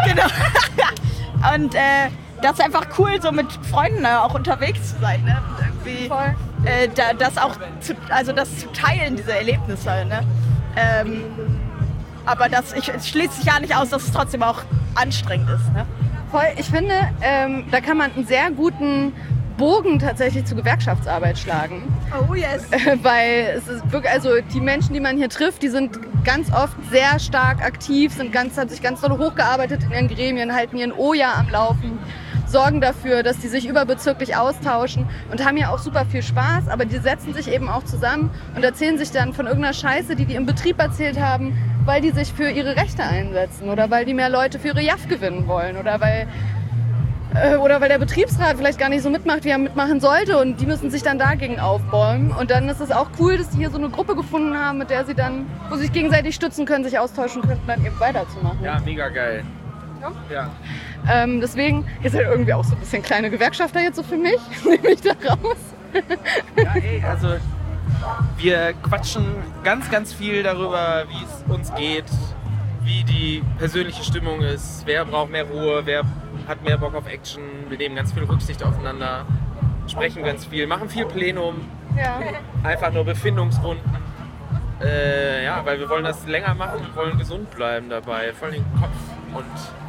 Genau. Und äh, das ist einfach cool, so mit Freunden äh, auch unterwegs zu sein. Ne? Und irgendwie äh, da, das auch zu, also das zu teilen, diese Erlebnisse. Ne? Ähm, aber das, ich, es schließt sich ja nicht aus, dass es trotzdem auch anstrengend ist. Ne? Voll, ich finde, ähm, da kann man einen sehr guten Bogen tatsächlich zur Gewerkschaftsarbeit schlagen. Oh yes. Weil es ist wirklich, also die Menschen, die man hier trifft, die sind ganz oft sehr stark aktiv, sind ganz, haben sich ganz doll hochgearbeitet in ihren Gremien, halten ihren O J A am Laufen, sorgen dafür, dass die sich überbezirklich austauschen und haben ja auch super viel Spaß, aber die setzen sich eben auch zusammen und erzählen sich dann von irgendeiner Scheiße, die die im Betrieb erzählt haben, weil die sich für ihre Rechte einsetzen oder weil die mehr Leute für ihre J A F gewinnen wollen oder weil oder weil der Betriebsrat vielleicht gar nicht so mitmacht, wie er mitmachen sollte und die müssen sich dann dagegen aufbäumen. Und dann ist es auch cool, dass die hier so eine Gruppe gefunden haben, mit der sie dann, wo sie sich gegenseitig stützen können, sich austauschen können, dann eben weiterzumachen. Ja, mega geil. Ja. Ja. Ähm, deswegen ist halt irgendwie auch so ein bisschen kleine Gewerkschafter jetzt so für mich, nehme ich da raus. Ja, ey, also wir quatschen ganz, ganz viel darüber, wie es uns geht, wie die persönliche Stimmung ist, wer braucht mehr Ruhe, wer hat mehr Bock auf Action, wir nehmen ganz viel Rücksicht aufeinander, sprechen ganz viel, machen viel Plenum, Ja. einfach nur Befindungsrunden. Äh, ja, weil wir wollen das länger machen und wollen gesund bleiben dabei, voll den Kopf. Und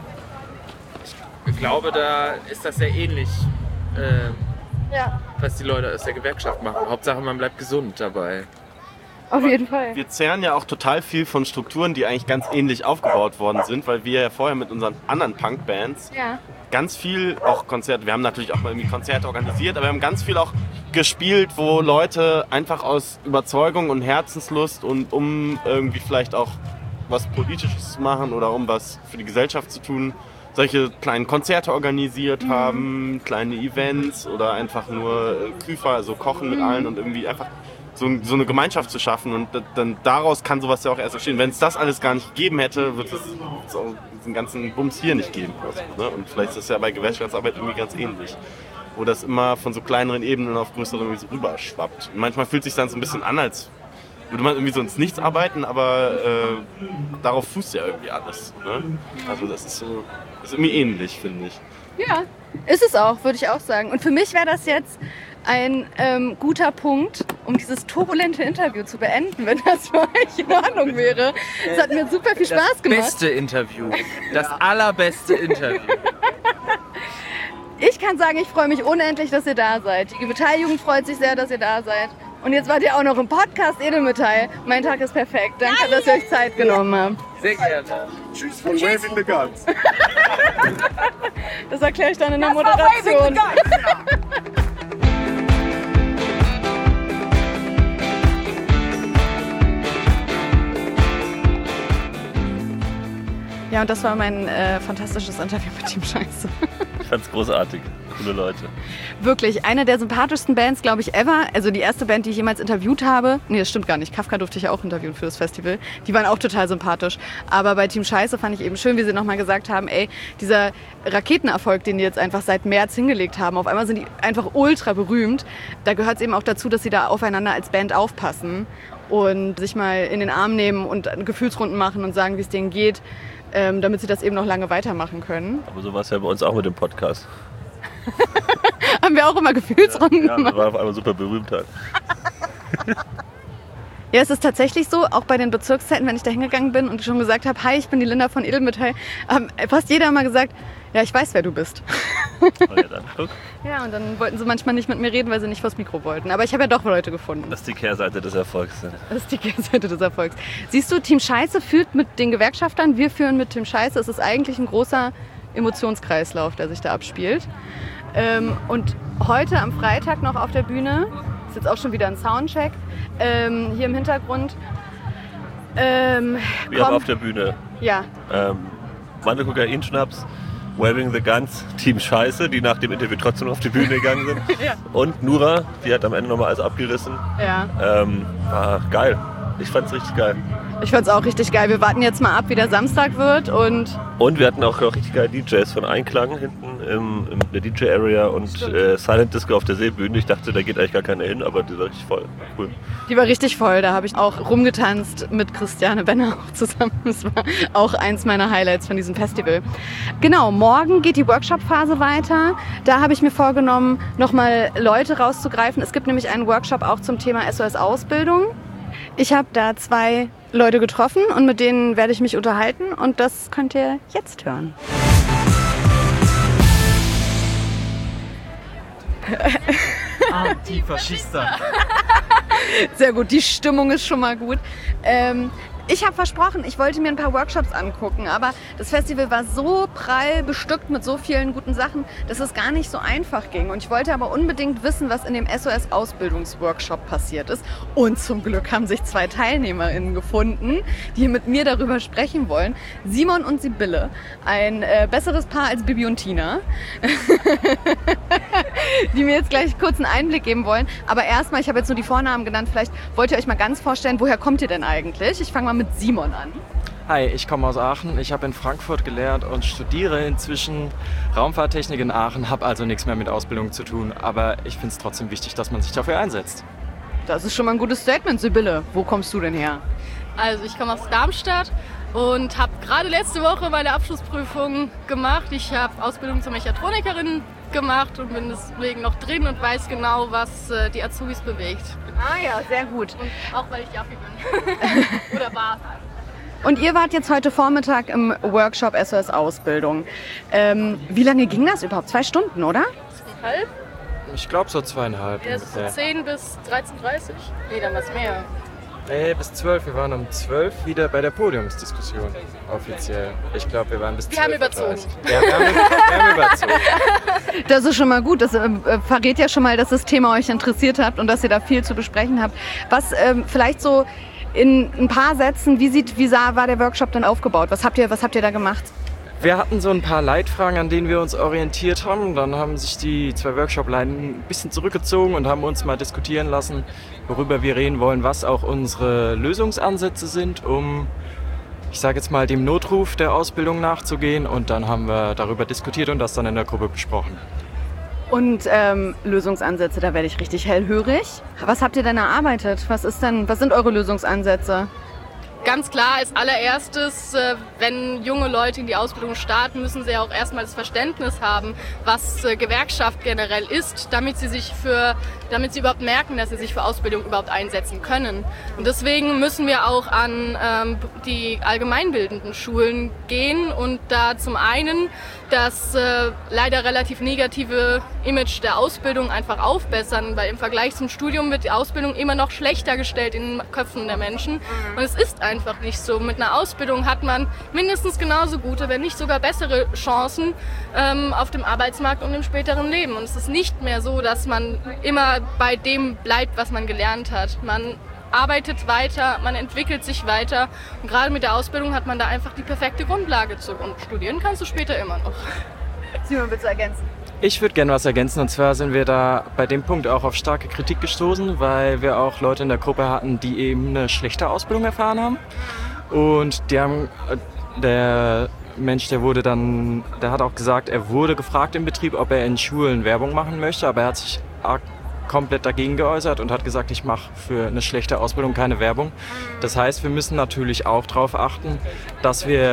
ich glaube, da ist das sehr ähnlich, äh, Ja. was die Leute aus der Gewerkschaft machen. Hauptsache, man bleibt gesund dabei. Auf jeden Fall. Wir zehren ja auch total viel von Strukturen, die eigentlich ganz ähnlich aufgebaut worden sind, weil wir ja vorher mit unseren anderen Punk-Bands Ja. ganz viel auch Konzerte, wir haben natürlich auch mal irgendwie Konzerte organisiert, aber wir haben ganz viel auch gespielt, wo Leute einfach aus Überzeugung und Herzenslust und um irgendwie vielleicht auch was Politisches zu machen oder um was für die Gesellschaft zu tun, solche kleinen Konzerte organisiert Mhm. haben, kleine Events oder einfach nur äh, Küfer, also kochen mit Mhm. allen und irgendwie einfach so, so eine Gemeinschaft zu schaffen und d- dann daraus kann sowas ja auch erst entstehen. Wenn es das alles gar nicht gegeben hätte, wird es so diesen ganzen Bums hier nicht geben. Ne? Und vielleicht ist es ja bei Gewerkschaftsarbeit irgendwie ganz ähnlich, wo das immer von so kleineren Ebenen auf größere irgendwie so rüberschwappt. Und manchmal fühlt es sich dann so ein bisschen an, als würde man irgendwie so ins Nichts arbeiten, aber äh, darauf fußt ja irgendwie alles. Ne? Also das ist so, das ist irgendwie ähnlich, finde ich. Ja, ist es auch, würde ich auch sagen. Und für mich wäre das jetzt ein ähm, guter Punkt, um dieses turbulente Interview zu beenden, wenn das für euch in Ordnung wäre. Es hat mir super viel Spaß Das gemacht. beste Interview. Das allerbeste Interview. Ich kann sagen, ich freue mich unendlich, dass ihr da seid. Die Metall-Jugend freut sich sehr, dass ihr da seid. Und jetzt wart ihr auch noch im Podcast Edelmetall. Mein Tag ist perfekt. Danke, dass ihr euch Zeit genommen habt. Sehr gerne. Tschüss von Waving the Guns. Das erkläre ich dann in der Das war Waving Moderation. the Ja, und das war mein äh, fantastisches Interview mit Team Scheiße. Ich fand's großartig. Coole Leute. Wirklich, eine der sympathischsten Bands, glaube ich, ever. Also die erste Band, die ich jemals interviewt habe. Nee, das stimmt gar nicht. Kafka durfte ich ja auch interviewen für das Festival. Die waren auch total sympathisch. Aber bei Team Scheiße fand ich eben schön, wie sie nochmal gesagt haben, ey, dieser Raketenerfolg, den die jetzt einfach seit März hingelegt haben, auf einmal sind die einfach ultra berühmt. Da gehört es eben auch dazu, dass sie da aufeinander als Band aufpassen und sich mal in den Arm nehmen und Gefühlsrunden machen und sagen, wie es denen geht. ähm, damit sie das eben noch lange weitermachen können. Aber so war es ja bei uns auch mit dem Podcast. Haben wir auch immer Gefühlsrunden Ja, gemacht. das war auf einmal super berühmt halt. Ja, es ist tatsächlich so, auch bei den Bezirkszeiten, wenn ich da hingegangen bin und schon gesagt habe, hi, ich bin die Linda von Edelmetall, haben fast jeder mal gesagt, ja, ich weiß, wer du bist. Oh ja, dann, guck. Ja, und dann wollten sie manchmal nicht mit mir reden, weil sie nicht vors Mikro wollten. Aber ich habe ja doch Leute gefunden. Das ist die Kehrseite des Erfolgs. Das ist die Kehrseite des Erfolgs. Siehst du, Team Scheiße führt mit den Gewerkschaftern, wir führen mit Team Scheiße. Es ist eigentlich ein großer Emotionskreislauf, der sich da abspielt. Ähm, und heute am Freitag noch auf der Bühne, ist jetzt auch schon wieder ein Soundcheck, ähm, hier im Hintergrund. Ähm, Wir haben komm- auf der Bühne Ja, ähm, Mandel Kokain-Schnaps, Waving the Guns, Team Scheiße, die nach dem Interview trotzdem noch auf die Bühne gegangen sind. Ja. Und Nura, die hat am Ende nochmal alles abgerissen. ja. Ähm, war geil. Ich fand's richtig geil. Ich fand's auch richtig geil. Wir warten jetzt mal ab, wie der Samstag wird und Und wir hatten auch noch richtig geile D Js von Einklang hinten im, in der D J-Area und äh, Silent Disco auf der Seebühne. Ich dachte, da geht eigentlich gar keiner hin, aber die war richtig voll. Cool. die war richtig voll. Da habe ich auch rumgetanzt mit Christiane Benner auch zusammen. Das war auch eins meiner Highlights von diesem Festival. Genau, morgen geht die Workshop-Phase weiter. Da habe ich mir vorgenommen, nochmal Leute rauszugreifen. Es gibt nämlich einen Workshop auch zum Thema S O S-Ausbildung. Ich habe da zwei Leute getroffen und mit denen werde ich mich unterhalten und das könnt ihr jetzt hören. Antifaschista. Sehr gut, die Stimmung ist schon mal gut. Ähm, ich habe versprochen, ich wollte mir ein paar Workshops angucken, aber das Festival war so prall bestückt mit so vielen guten Sachen, dass es gar nicht so einfach ging. Und ich wollte aber unbedingt wissen, was in dem S O S-Ausbildungsworkshop passiert ist. Und zum Glück haben sich zwei TeilnehmerInnen gefunden, die mit mir darüber sprechen wollen. Simon und Sibylle, ein äh, besseres Paar als Bibi und Tina, die mir jetzt gleich kurz einen Einblick geben wollen. Aber erstmal, ich habe jetzt nur die Vornamen genannt, vielleicht wollt ihr euch mal ganz vorstellen, woher kommt ihr denn eigentlich? Ich fange mal mit Simon an. Hi, ich komme aus Aachen. Ich habe in Frankfurt gelehrt und studiere inzwischen Raumfahrttechnik in Aachen, habe also nichts mehr mit Ausbildung zu tun. Aber ich finde es trotzdem wichtig, dass man sich dafür einsetzt. Das ist schon mal ein gutes Statement, Sibylle. Wo kommst du denn her? Also ich komme aus Darmstadt und habe gerade letzte Woche meine Abschlussprüfung gemacht. Ich habe Ausbildung zur Mechatronikerin gemacht und bin deswegen noch drin und weiß genau, was äh, die Azubis bewegt. Ah ja, sehr gut. Und auch weil ich Jaffi bin. Oder war. Und ihr wart jetzt heute Vormittag im Workshop S O S-Ausbildung. Ähm, wie lange ging das überhaupt? Zwei Stunden, oder? Halb? Ich glaube so zweieinhalb Ja, so ungefähr. zehn bis dreizehn Uhr dreißig. Nee, dann was mehr. Nee, bis zwölf. Wir waren um zwölf wieder bei der Podiumsdiskussion offiziell. Ich glaube, wir waren bis Wir haben zwölf Uhr überzogen. dreißig. Ja, wir haben, wir haben überzogen. Das ist schon mal gut. Das äh, verrät ja schon mal, dass das Thema euch interessiert habt und dass ihr da viel zu besprechen habt. Was ähm, vielleicht so in ein paar Sätzen, wie, sieht, wie sah, war der Workshop dann aufgebaut? Was habt ihr, was habt ihr da gemacht? Wir hatten so ein paar Leitfragen, an denen wir uns orientiert haben. Dann haben sich die zwei Workshop-Leiter ein bisschen zurückgezogen und haben uns mal diskutieren lassen, worüber wir reden wollen, was auch unsere Lösungsansätze sind, um, ich sage jetzt mal, dem Notruf der Ausbildung nachzugehen. Und dann haben wir darüber diskutiert und das dann in der Gruppe besprochen. Und ähm, Lösungsansätze, da werde ich richtig hellhörig. Was habt ihr denn erarbeitet? Was ist denn, was sind eure Lösungsansätze? Ganz klar, als allererstes, äh, wenn junge Leute in die Ausbildung starten, müssen sie ja auch erstmal das Verständnis haben, was äh, Gewerkschaft generell ist, damit sie sich für, damit sie überhaupt merken, dass sie sich für Ausbildung überhaupt einsetzen können. Und deswegen müssen wir auch an ähm, die allgemeinbildenden Schulen gehen und da zum einen das äh, leider relativ negative Image der Ausbildung einfach aufbessern, weil im Vergleich zum Studium wird die Ausbildung immer noch schlechter gestellt in den Köpfen der Menschen. Und es ist einfach nicht so. Mit einer Ausbildung hat man mindestens genauso gute, wenn nicht sogar bessere Chancen ähm, auf dem Arbeitsmarkt und im späteren Leben. Und es ist nicht mehr so, dass man immer bei dem bleibt, was man gelernt hat. Man arbeitet weiter, man entwickelt sich weiter und gerade mit der Ausbildung hat man da einfach die perfekte Grundlage zu. Und studieren kannst du später immer noch. Simon, willst du ergänzen? Ich würde gerne was ergänzen, und zwar sind wir da bei dem Punkt auch auf starke Kritik gestoßen, weil wir auch Leute in der Gruppe hatten, die eben eine schlechte Ausbildung erfahren haben. Und die haben, der Mensch, der wurde dann, der hat auch gesagt, er wurde gefragt im Betrieb, ob er in Schulen Werbung machen möchte, aber er hat sich arg komplett dagegen geäußert und hat gesagt, ich mache für eine schlechte Ausbildung keine Werbung. Das heißt, wir müssen natürlich auch darauf achten, dass wir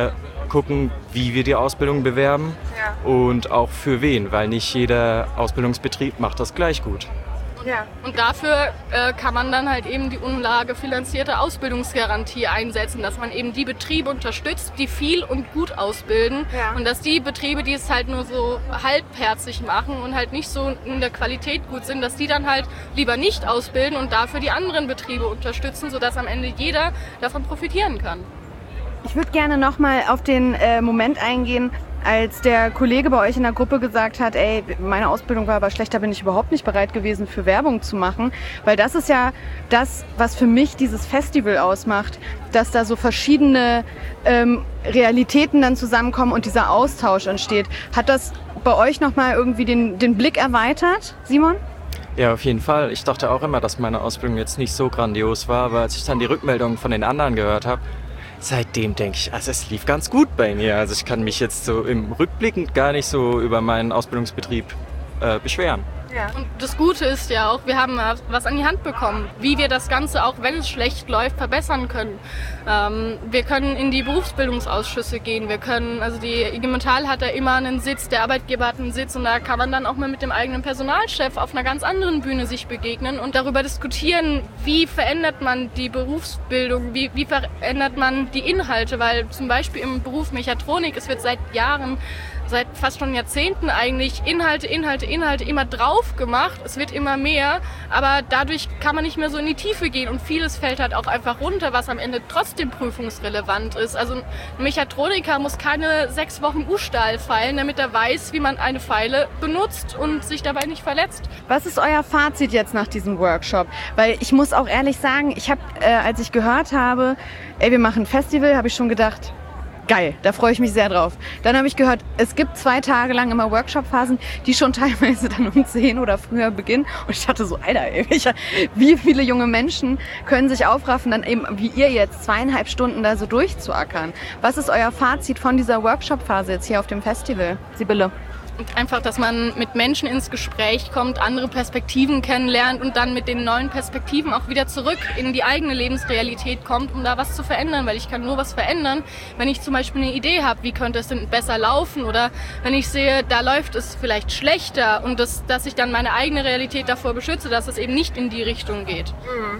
gucken, wie wir die Ausbildung bewerben Ja. und auch für wen, weil nicht jeder Ausbildungsbetrieb macht das gleich gut. Ja. Und dafür äh, kann man dann halt eben die unlagefinanzierte Ausbildungsgarantie einsetzen, dass man eben die Betriebe unterstützt, die viel und gut ausbilden Ja. und dass die Betriebe, die es halt nur so halbherzig machen und halt nicht so in der Qualität gut sind, dass die dann halt lieber nicht ausbilden und dafür die anderen Betriebe unterstützen, sodass am Ende jeder davon profitieren kann. Ich würde gerne nochmal auf den äh, Moment eingehen, als der Kollege bei euch in der Gruppe gesagt hat, ey, meine Ausbildung war aber schlecht, da bin ich überhaupt nicht bereit gewesen, für Werbung zu machen. Weil das ist ja das, was für mich dieses Festival ausmacht, dass da so verschiedene ähm, Realitäten dann zusammenkommen und dieser Austausch entsteht. Hat das bei euch nochmal irgendwie den, den Blick erweitert, Simon? Ja, auf jeden Fall. Ich dachte auch immer, dass meine Ausbildung jetzt nicht so grandios war, aber als ich dann die Rückmeldungen von den anderen gehört habe, seitdem denke ich, also es lief ganz gut bei mir. Also ich kann mich jetzt so im Rückblickend gar nicht so über meinen Ausbildungsbetrieb äh, beschweren. Ja. Und das Gute ist ja auch, wir haben was an die Hand bekommen, wie wir das Ganze, auch wenn es schlecht läuft, verbessern können. Ähm, wir können in die Berufsbildungsausschüsse gehen, wir können, also die I G Metall hat da immer einen Sitz, der Arbeitgeber hat einen Sitz und da kann man dann auch mal mit dem eigenen Personalchef auf einer ganz anderen Bühne sich begegnen und darüber diskutieren, wie verändert man die Berufsbildung, wie, wie verändert man die Inhalte, weil zum Beispiel im Beruf Mechatronik, es wird seit Jahren seit fast schon Jahrzehnten eigentlich Inhalte, Inhalte, Inhalte immer drauf gemacht. Es wird immer mehr, aber dadurch kann man nicht mehr so in die Tiefe gehen und vieles fällt halt auch einfach runter, was am Ende trotzdem prüfungsrelevant ist. Also ein Mechatroniker muss keine sechs Wochen U-Stahl feilen, damit er weiß, wie man eine Feile benutzt und sich dabei nicht verletzt. Was ist euer Fazit jetzt nach diesem Workshop? Weil ich muss auch ehrlich sagen, ich habe, äh, als ich gehört habe, ey, wir machen ein Festival, habe ich schon gedacht, geil, da freue ich mich sehr drauf. Dann habe ich gehört, es gibt zwei Tage lang immer Workshop-Phasen, die schon teilweise dann um zehn oder früher beginnen. Und ich dachte so, Alter, ey, wie viele junge Menschen können sich aufraffen, dann eben wie ihr jetzt zweieinhalb Stunden da so durchzuackern. Was ist euer Fazit von dieser Workshop-Phase jetzt hier auf dem Festival? Sibylle. Einfach, dass man mit Menschen ins Gespräch kommt, andere Perspektiven kennenlernt und dann mit den neuen Perspektiven auch wieder zurück in die eigene Lebensrealität kommt, um da was zu verändern. Weil ich kann nur was verändern, wenn ich zum Beispiel eine Idee habe, wie könnte es denn besser laufen oder wenn ich sehe, da läuft es vielleicht schlechter und das, dass ich dann meine eigene Realität davor beschütze, dass es eben nicht in die Richtung geht. Mhm.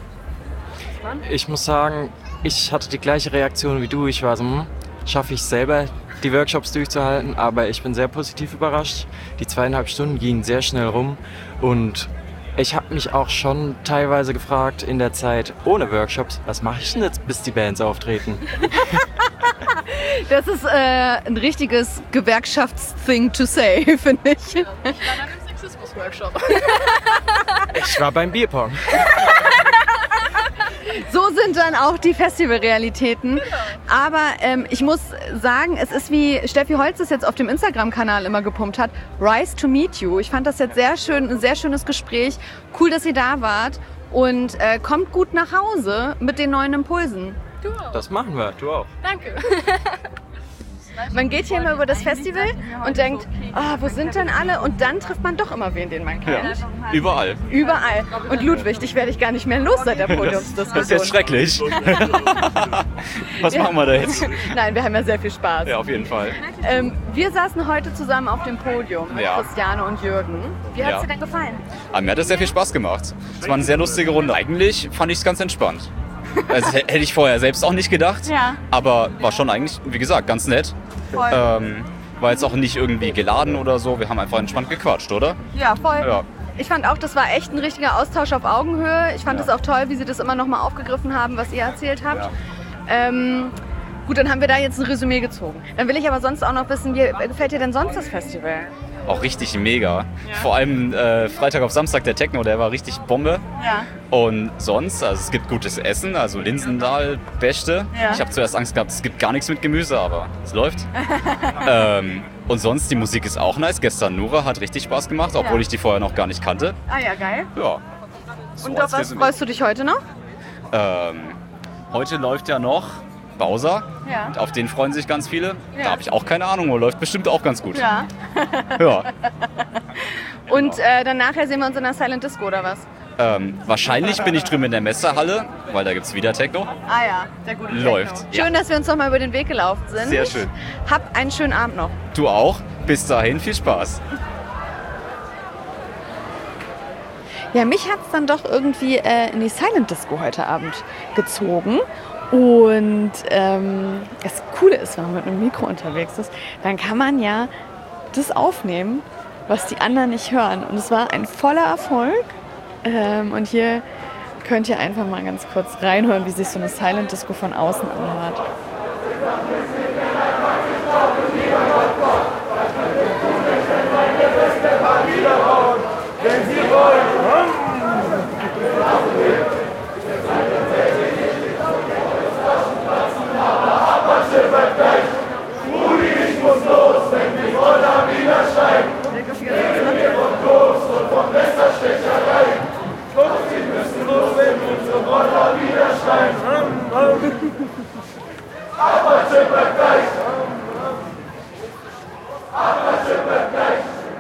Ich muss sagen, ich hatte die gleiche Reaktion wie du. Ich war so, hm, schaffe ich selber die Workshops durchzuhalten, aber ich bin sehr positiv überrascht. Die zweieinhalb Stunden gingen sehr schnell rum und ich habe mich auch schon teilweise gefragt in der Zeit ohne Workshops, was mache ich denn jetzt, bis die Bands auftreten? Das ist äh, ein richtiges Gewerkschafts-Thing to say, finde ich. Ich war dann im Sexismus-Workshop. Ich war beim Bierpong. So sind dann auch die Festivalrealitäten. Aber ähm, ich muss sagen, es ist wie Steffi Holz es jetzt auf dem Instagram-Kanal immer gepumpt hat, Rise to meet you. Ich fand das jetzt sehr schön, ein sehr schönes Gespräch. Cool, dass ihr da wart und äh, kommt gut nach Hause mit den neuen Impulsen. Du auch. Das machen wir, du auch. Danke. Man geht hier immer über das Festival und denkt, ah, wo sind denn alle? Und dann trifft man doch immer wen, den man kennt. Ja, überall. Überall. Und Ludwig, dich werde ich gar nicht mehr los seit der Podiumsdiskussion. Das ist jetzt schrecklich. Was Ja. machen wir da jetzt? Nein, wir haben ja sehr viel Spaß. Ja, auf jeden Fall. Ähm, wir saßen heute zusammen auf dem Podium mit Ja. Christiane und Jürgen. Wie hat es Ja. dir denn gefallen? Aber mir hat es sehr viel Spaß gemacht. Es war eine sehr lustige Runde. Eigentlich fand ich es ganz entspannt. Also, hätte ich vorher selbst auch nicht gedacht. Ja. Aber war schon eigentlich, wie gesagt, ganz nett. Voll. Ähm, war jetzt auch nicht irgendwie geladen oder so. Wir haben einfach entspannt gequatscht, oder? Ja, voll. Ja. Ich fand auch, das war echt ein richtiger Austausch auf Augenhöhe. Ich fand es Ja. auch toll, wie sie das immer noch mal aufgegriffen haben, was ihr erzählt habt. Ähm, gut, dann haben wir da jetzt ein Resümee gezogen. Dann will ich aber sonst auch noch wissen, wie gefällt dir denn sonst das Festival? Auch richtig mega. Vor allem äh, Freitag auf Samstag der Techno, der war richtig Bombe. Ja. Und sonst, also es gibt gutes Essen, also Linsendahl, Beste. Ja. Ich habe zuerst Angst gehabt, es gibt gar nichts mit Gemüse, aber es läuft. ähm, und sonst, die Musik ist auch nice. Gestern Nura hat richtig Spaß gemacht, obwohl Ja. ich die vorher noch gar nicht kannte. Ah ja, geil. Ja. So Und auf als was Resümee. freust du dich heute noch? Ähm, heute läuft ja noch Bowser. Ja. Und auf den freuen sich ganz viele. Ja. Da habe ich auch keine Ahnung, aber läuft bestimmt auch ganz gut. Ja. Ja. Und äh, dann nachher sehen wir uns in der Silent Disco oder was? Ähm, wahrscheinlich bin ich drüben in der Messehalle, weil da gibt es wieder Techno. Ah ja, sehr gut. Läuft. Schön, Ja. dass wir uns noch mal über den Weg gelaufen sind. Sehr schön. Hab einen schönen Abend noch. Du auch. Bis dahin, viel Spaß. Ja, mich hat es dann doch irgendwie äh, in die Silent Disco heute Abend gezogen. Und ähm, das Coole ist, wenn man mit einem Mikro unterwegs ist, dann kann man ja das aufnehmen, was die anderen nicht hören. Und es war ein voller Erfolg. Ähm, und hier könnt ihr einfach mal ganz kurz reinhören, wie sich so eine Silent Disco von außen anhört. Wenn Sie wollen. Ich muss los, wenn die Roller wieder steigen. Wir vom Durst und vom Messerstecherei. Und sie müssen los, wenn unsere Roller wieder steigen. Aber schippert gleich. Aber schippert gleich.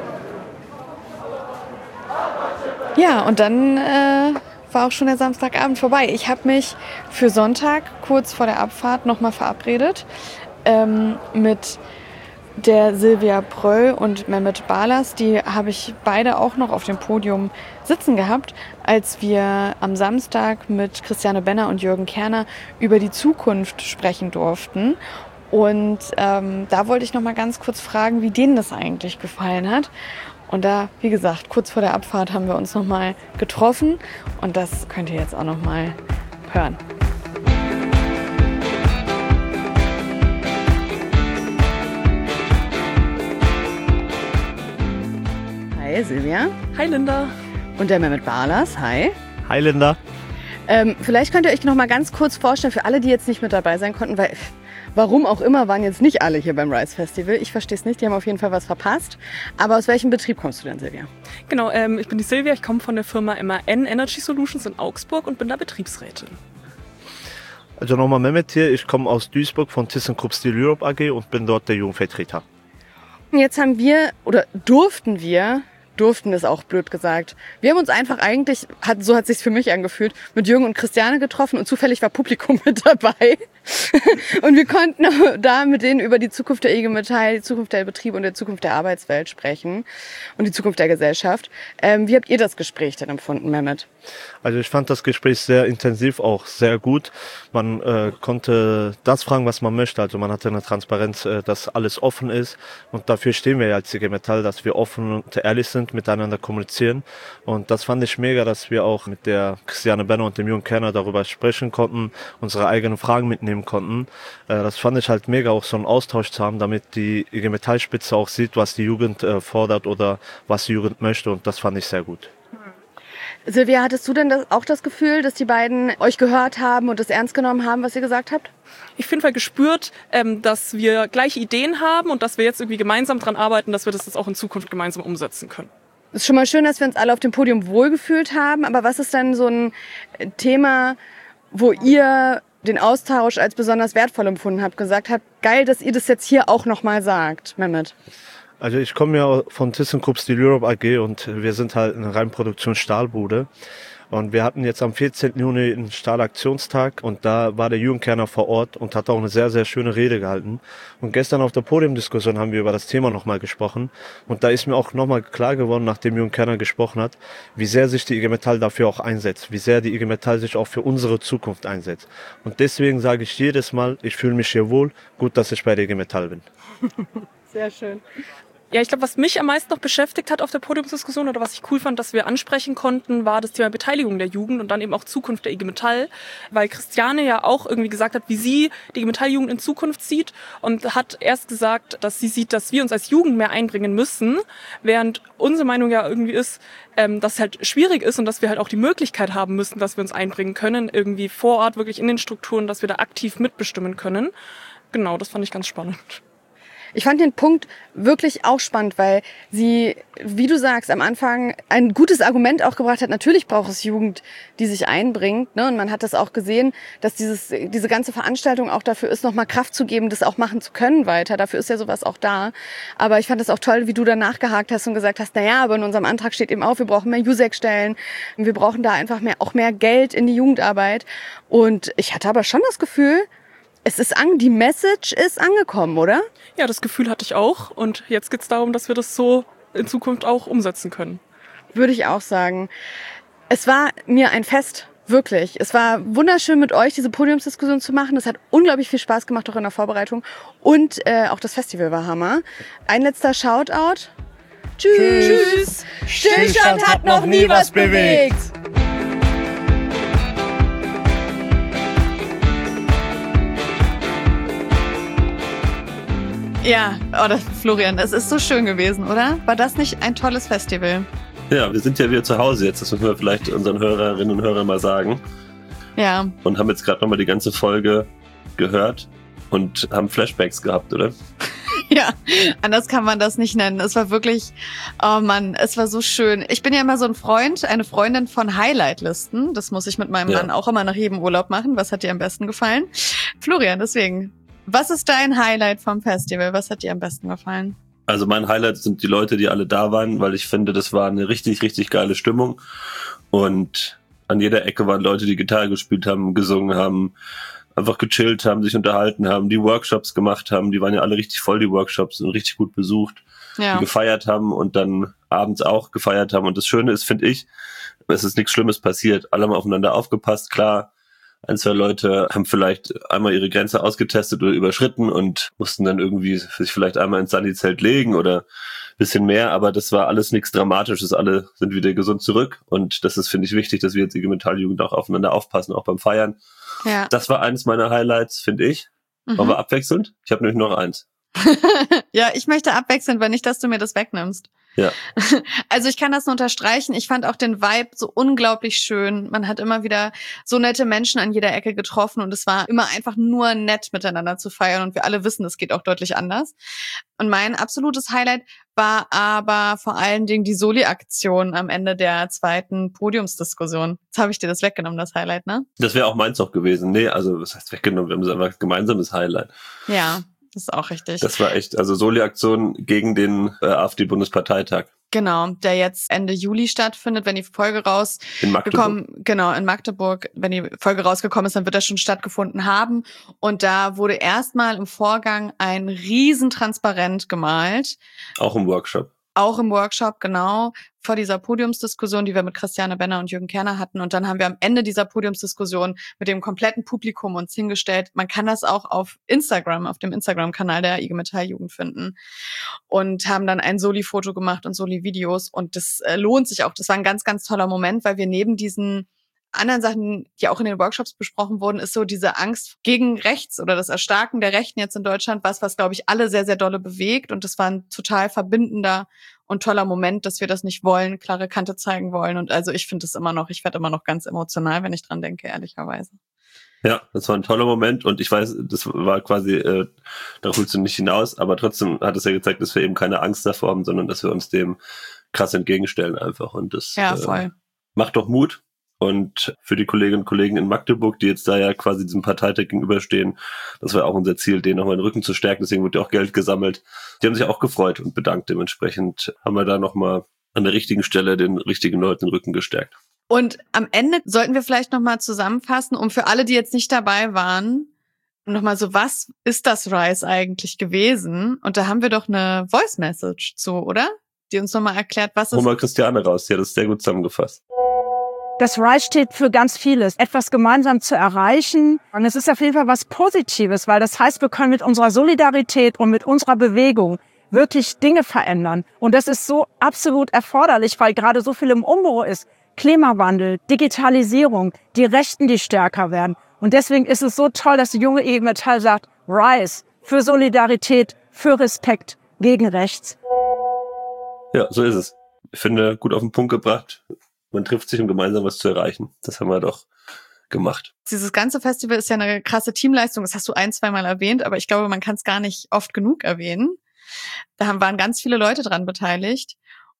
Ja, und dann äh, war auch schon der Samstagabend vorbei. Ich habe mich für Sonntag kurz vor der Abfahrt nochmal verabredet ähm, mit der Silvia Pröll und Mehmet Barlas. Die habe ich beide auch noch auf dem Podium sitzen gehabt, als wir am Samstag mit Christiane Benner und Jürgen Kerner über die Zukunft sprechen durften. Und ähm, da wollte ich noch mal ganz kurz fragen, wie denen das eigentlich gefallen hat. Und da, wie gesagt, kurz vor der Abfahrt haben wir uns noch mal getroffen. Und das könnt ihr jetzt auch noch mal hören. Hi Silvia. Hi Linda. Und der Mehmet Barlas. Hi. Hi Linda. Ähm, vielleicht könnt ihr euch noch mal ganz kurz vorstellen, für alle, die jetzt nicht mit dabei sein konnten, weil warum auch immer waren jetzt nicht alle hier beim Rise Festival. Ich verstehe es nicht, die haben auf jeden Fall was verpasst. Aber aus welchem Betrieb kommst du denn, Silvia? Genau, ähm, ich bin die Silvia, ich komme von der Firma M A N Energy Solutions in Augsburg und bin da Betriebsrätin. Also nochmal Mehmet hier, ich komme aus Duisburg von ThyssenKrupp Steel Europe A G und bin dort der Jugendvertreter. Jetzt haben wir, oder durften wir, durften ist auch blöd gesagt, wir haben uns einfach eigentlich, hat, so hat es sich für mich angefühlt, mit Jürgen und Christiane getroffen und zufällig war Publikum mit dabei. Und wir konnten da mit denen über die Zukunft der I G Metall, die Zukunft der Betriebe und die Zukunft der Arbeitswelt sprechen und die Zukunft der Gesellschaft. Ähm, wie habt ihr das Gespräch denn empfunden, Mehmet? Also ich fand das Gespräch sehr intensiv, auch sehr gut. Man äh, konnte das fragen, was man möchte. Also man hatte eine Transparenz, äh, dass alles offen ist. Und dafür stehen wir ja als I G Metall, dass wir offen und ehrlich sind, miteinander kommunizieren. Und das fand ich mega, dass wir auch mit der Christiane Benner und dem Jürgen Kerner darüber sprechen konnten, unsere eigenen Fragen mitnehmen konnten. Äh, das fand ich halt mega, auch so einen Austausch zu haben, damit die I G Metall-Spitze auch sieht, was die Jugend äh, fordert oder was die Jugend möchte. Und das fand ich sehr gut. Silvia, hattest du denn das, auch das Gefühl, dass die beiden euch gehört haben und das ernst genommen haben, was ihr gesagt habt? Ich finde halt gespürt, ähm, dass wir gleiche Ideen haben und dass wir jetzt irgendwie gemeinsam dran arbeiten, dass wir das jetzt auch in Zukunft gemeinsam umsetzen können. Es ist schon mal schön, dass wir uns alle auf dem Podium wohlgefühlt haben, aber was ist denn so ein Thema, wo ihr den Austausch als besonders wertvoll empfunden habt, gesagt habt, geil, dass ihr das jetzt hier auch nochmal sagt, Mehmet? Also ich komme ja von ThyssenKrupp Steel Europe A G und wir sind halt eine Reinproduktionsstahlbude. Und wir hatten jetzt am vierzehnten Juni einen Stahlaktionstag und da war der Jürgen Kerner vor Ort und hat auch eine sehr, sehr schöne Rede gehalten. Und gestern auf der Podiumdiskussion haben wir über das Thema nochmal gesprochen. Und da ist mir auch nochmal klar geworden, nachdem Jürgen Kerner gesprochen hat, wie sehr sich die I G Metall dafür auch einsetzt, wie sehr die I G Metall sich auch für unsere Zukunft einsetzt. Und deswegen sage ich jedes Mal, ich fühle mich hier wohl, gut, dass ich bei der I G Metall bin. Sehr schön. Ja, ich glaube, was mich am meisten noch beschäftigt hat auf der Podiumsdiskussion oder was ich cool fand, dass wir ansprechen konnten, war das Thema Beteiligung der Jugend und dann eben auch Zukunft der I G Metall, weil Christiane ja auch irgendwie gesagt hat, wie sie die I G Metall-Jugend in Zukunft sieht und hat erst gesagt, dass sie sieht, dass wir uns als Jugend mehr einbringen müssen, während unsere Meinung ja irgendwie ist, ähm, dass es halt schwierig ist und dass wir halt auch die Möglichkeit haben müssen, dass wir uns einbringen können, irgendwie vor Ort wirklich in den Strukturen, dass wir da aktiv mitbestimmen können. Genau, das fand ich ganz spannend. ich fand den Punkt wirklich auch spannend, weil sie, wie du sagst, am Anfang ein gutes Argument auch gebracht hat. Natürlich braucht es Jugend, die sich einbringt, ne? Und man hat das auch gesehen, dass dieses, diese ganze Veranstaltung auch dafür ist, nochmal Kraft zu geben, das auch machen zu können weiter. Dafür ist ja sowas auch da. Aber ich fand es auch toll, wie du da nachgehakt hast und gesagt hast, na ja, aber in unserem Antrag steht eben auch, wir brauchen mehr Jusek-Stellen. Wir brauchen da einfach mehr, auch mehr Geld in die Jugendarbeit. Und ich hatte aber schon das Gefühl, es ist an, die Message ist angekommen, oder? Ja, das Gefühl hatte ich auch. Und jetzt geht es darum, dass wir das so in Zukunft auch umsetzen können. Würde ich auch sagen. Es war mir ein Fest, wirklich. Es war wunderschön mit euch, diese Podiumsdiskussion zu machen. Es hat unglaublich viel Spaß gemacht, auch in der Vorbereitung. Und äh, auch das Festival war Hammer. Ein letzter Shoutout. Tschüss. Tschüss. Stillstand hat noch nie was bewegt. Ja, oh, das, Florian, das ist so schön gewesen, oder? War das nicht ein tolles Festival? Ja, wir sind ja wieder zu Hause jetzt, das müssen wir vielleicht unseren Hörerinnen und Hörern mal sagen. Ja. Und haben jetzt gerade nochmal die ganze Folge gehört und haben Flashbacks gehabt, oder? Ja, anders kann man das nicht nennen. Es war wirklich, oh Mann, es war so schön. Ich bin ja immer so ein Freund, eine Freundin von Highlight-Listen. Das muss ich mit meinem Ja. Mann auch immer nach jedem Urlaub machen. Was hat dir am besten gefallen? Florian, deswegen, was ist dein Highlight vom Festival? Was hat dir am besten gefallen? Also mein Highlight sind die Leute, die alle da waren, weil ich finde, das war eine richtig, richtig geile Stimmung. Und an jeder Ecke waren Leute, die Gitarre gespielt haben, gesungen haben, einfach gechillt haben, sich unterhalten haben, die Workshops gemacht haben. Die waren ja alle richtig voll, die Workshops, und richtig gut besucht. Ja. Die gefeiert haben und dann abends auch gefeiert haben. Und das Schöne ist, finde ich, es ist nichts Schlimmes passiert. Alle haben aufeinander aufgepasst, klar. Ein, zwei Leute haben vielleicht einmal ihre Grenze ausgetestet oder überschritten und mussten dann irgendwie sich vielleicht einmal ins Sani-Zelt legen oder ein bisschen mehr, aber das war alles nichts Dramatisches. Alle sind wieder gesund zurück und das ist, finde ich, wichtig, dass wir jetzt die I G Metall-Jugend auch aufeinander aufpassen, auch beim Feiern. Ja. Das war eines meiner Highlights, finde ich. Mhm. Wollen wir abwechselnd? Ich habe nämlich noch eins. Ja, ich möchte abwechseln, weil nicht, dass du mir das wegnimmst. Ja. Also ich kann das nur unterstreichen. Ich fand auch den Vibe so unglaublich schön. Man hat immer wieder so nette Menschen an jeder Ecke getroffen und es war immer einfach nur nett miteinander zu feiern und wir alle wissen, es geht auch deutlich anders. Und mein absolutes Highlight war aber vor allen Dingen die Soli-Aktion am Ende der zweiten Podiumsdiskussion. Jetzt habe ich dir das weggenommen, das Highlight, ne? Das wäre auch meins noch gewesen. Nee, also was heißt weggenommen? Wir haben es einfach gemeinsames Highlight. Ja, das ist auch richtig. Das war echt, also Soli-Aktion gegen den äh, AfD-Bundesparteitag. Genau, der jetzt Ende Juli stattfindet, wenn die Folge In Magdeburg. rausgekommen, genau, in Magdeburg, wenn die Folge rausgekommen ist, dann wird das schon stattgefunden haben. Und da wurde erstmal im Vorgang ein Riesentransparent gemalt. Auch im Workshop. Auch im Workshop, genau, vor dieser Podiumsdiskussion, die wir mit Christiane Benner und Jürgen Kerner hatten. Und dann haben wir am Ende dieser Podiumsdiskussion mit dem kompletten Publikum uns hingestellt. Man kann das auch auf Instagram, auf dem Instagram-Kanal der I G Metall-Jugend finden. Und haben dann ein Soli-Foto gemacht und Soli-Videos. Und das äh, lohnt sich auch. Das war ein ganz, ganz toller Moment, weil wir neben diesen anderen Sachen, die auch in den Workshops besprochen wurden, ist so diese Angst gegen rechts oder das Erstarken der Rechten jetzt in Deutschland, was, was glaube ich alle sehr, sehr dolle bewegt. Und das war ein total verbindender und toller Moment, dass wir das nicht wollen, klare Kante zeigen wollen. Und also ich finde es immer noch, ich werde immer noch ganz emotional, wenn ich dran denke, ehrlicherweise. Ja, das war ein toller Moment und ich weiß, das war quasi, äh, darauf willst du nicht hinaus, aber trotzdem hat es ja gezeigt, dass wir eben keine Angst davor haben, sondern dass wir uns dem krass entgegenstellen einfach. Und das Ja, voll. äh, macht doch Mut. Und für die Kolleginnen und Kollegen in Magdeburg, die jetzt da ja quasi diesem Parteitag gegenüberstehen, das war auch unser Ziel, denen nochmal den Rücken zu stärken. Deswegen wurde ja auch Geld gesammelt. Die haben sich auch gefreut und bedankt. Dementsprechend haben wir da nochmal an der richtigen Stelle den richtigen Leuten den Rücken gestärkt. Und am Ende sollten wir vielleicht nochmal zusammenfassen, um für alle, die jetzt nicht dabei waren, nochmal so, was ist das Rise eigentlich gewesen? Und da haben wir doch eine Voice Message zu, oder? Die uns nochmal erklärt, was Hol ist... mal Christiane raus, die hat das sehr gut zusammengefasst. Das Rise steht für ganz vieles, etwas gemeinsam zu erreichen. Und es ist auf jeden Fall was Positives, weil das heißt, wir können mit unserer Solidarität und mit unserer Bewegung wirklich Dinge verändern. Und das ist so absolut erforderlich, weil gerade so viel im Umbruch ist. Klimawandel, Digitalisierung, die Rechten, die stärker werden. Und deswegen ist es so toll, dass die junge I G Metall sagt, Rise für Solidarität, für Respekt gegen rechts. Ja, so ist es. Ich finde, gut auf den Punkt gebracht. Man trifft sich, um gemeinsam was zu erreichen. Das haben wir doch gemacht. Dieses ganze Festival ist ja eine krasse Teamleistung. Das hast du ein, zweimal erwähnt, aber ich glaube, man kann es gar nicht oft genug erwähnen. Da waren ganz viele Leute dran beteiligt.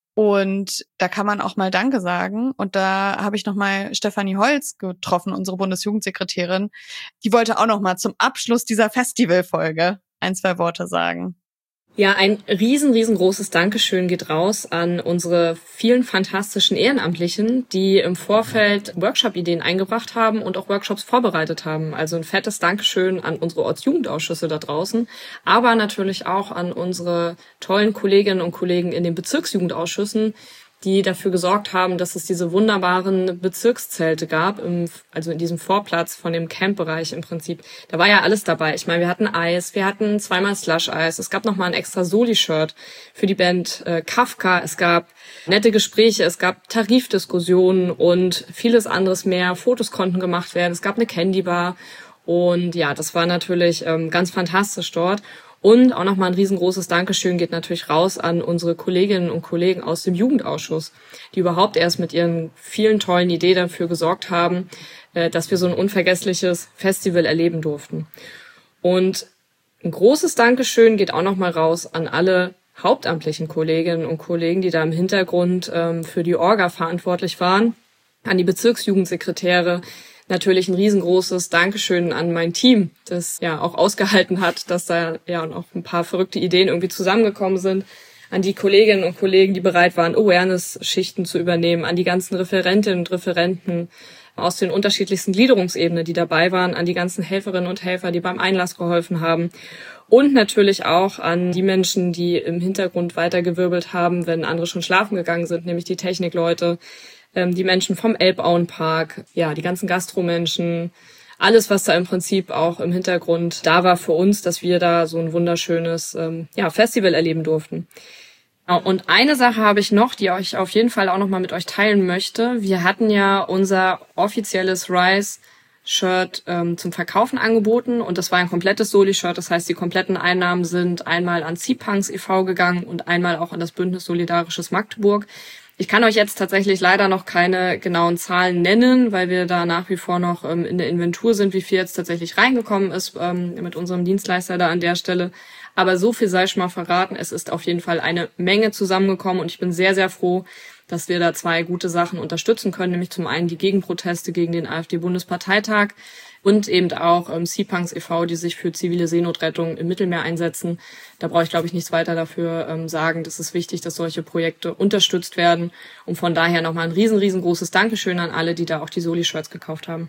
Und da kann man auch mal Danke sagen. Und da habe ich nochmal Stefanie Holz getroffen, unsere Bundesjugendsekretärin. Die wollte auch nochmal zum Abschluss dieser Festivalfolge ein, zwei Worte sagen. Ja, ein riesen, riesengroßes Dankeschön geht raus an unsere vielen fantastischen Ehrenamtlichen, die im Vorfeld Workshop-Ideen eingebracht haben und auch Workshops vorbereitet haben. Also ein fettes Dankeschön an unsere Ortsjugendausschüsse da draußen, aber natürlich auch an unsere tollen Kolleginnen und Kollegen in den Bezirksjugendausschüssen, die dafür gesorgt haben, dass es diese wunderbaren Bezirkszelte gab, im, also in diesem Vorplatz von dem Campbereich im Prinzip. Da war ja alles dabei. Ich meine, wir hatten Eis, wir hatten zweimal Slush-Eis, es gab nochmal ein extra Soli-Shirt für die Band äh, Kafka, es gab nette Gespräche, es gab Tarifdiskussionen und vieles anderes mehr. Fotos konnten gemacht werden, es gab eine Candy-Bar und ja, das war natürlich ähm, ganz fantastisch dort. Und auch nochmal ein riesengroßes Dankeschön geht natürlich raus an unsere Kolleginnen und Kollegen aus dem Jugendausschuss, die überhaupt erst mit ihren vielen tollen Ideen dafür gesorgt haben, dass wir so ein unvergessliches Festival erleben durften. Und ein großes Dankeschön geht auch nochmal raus an alle hauptamtlichen Kolleginnen und Kollegen, die da im Hintergrund für die Orga verantwortlich waren, an die Bezirksjugendsekretäre. Natürlich ein riesengroßes Dankeschön an mein Team, das ja auch ausgehalten hat, dass da ja noch ein paar verrückte Ideen irgendwie zusammengekommen sind. An die Kolleginnen und Kollegen, die bereit waren, Awareness-Schichten zu übernehmen. An die ganzen Referentinnen und Referenten aus den unterschiedlichsten Gliederungsebenen, die dabei waren. An die ganzen Helferinnen und Helfer, die beim Einlass geholfen haben. Und natürlich auch an die Menschen, die im Hintergrund weitergewirbelt haben, wenn andere schon schlafen gegangen sind, nämlich die Technikleute, die Menschen vom Elbauenpark, ja, die ganzen Gastromenschen, alles, was da im Prinzip auch im Hintergrund da war für uns, dass wir da so ein wunderschönes ähm, ja, Festival erleben durften. Und eine Sache habe ich noch, die ich auf jeden Fall auch noch mal mit euch teilen möchte. Wir hatten ja unser offizielles Rise-Shirt ähm, zum Verkaufen angeboten und das war ein komplettes Soli-Shirt. Das heißt, die kompletten Einnahmen sind einmal an Sea-Punks e V gegangen und einmal auch an das Bündnis Solidarisches Magdeburg. Ich kann euch jetzt tatsächlich leider noch keine genauen Zahlen nennen, weil wir da nach wie vor noch ähm, in der Inventur sind, wie viel jetzt tatsächlich reingekommen ist ähm, mit unserem Dienstleister da an der Stelle. Aber so viel sei schon mal verraten, es ist auf jeden Fall eine Menge zusammengekommen und ich bin sehr, sehr froh, dass wir da zwei gute Sachen unterstützen können, nämlich zum einen die Gegenproteste gegen den AfD-Bundesparteitag und eben auch ähm, Sea-Punks e V, die sich für zivile Seenotrettung im Mittelmeer einsetzen. Da brauche ich, glaube ich, nichts weiter dafür ähm, sagen. Das ist wichtig, dass solche Projekte unterstützt werden. Und von daher nochmal ein riesen, riesengroßes Dankeschön an alle, die da auch die Soli-Shirts gekauft haben.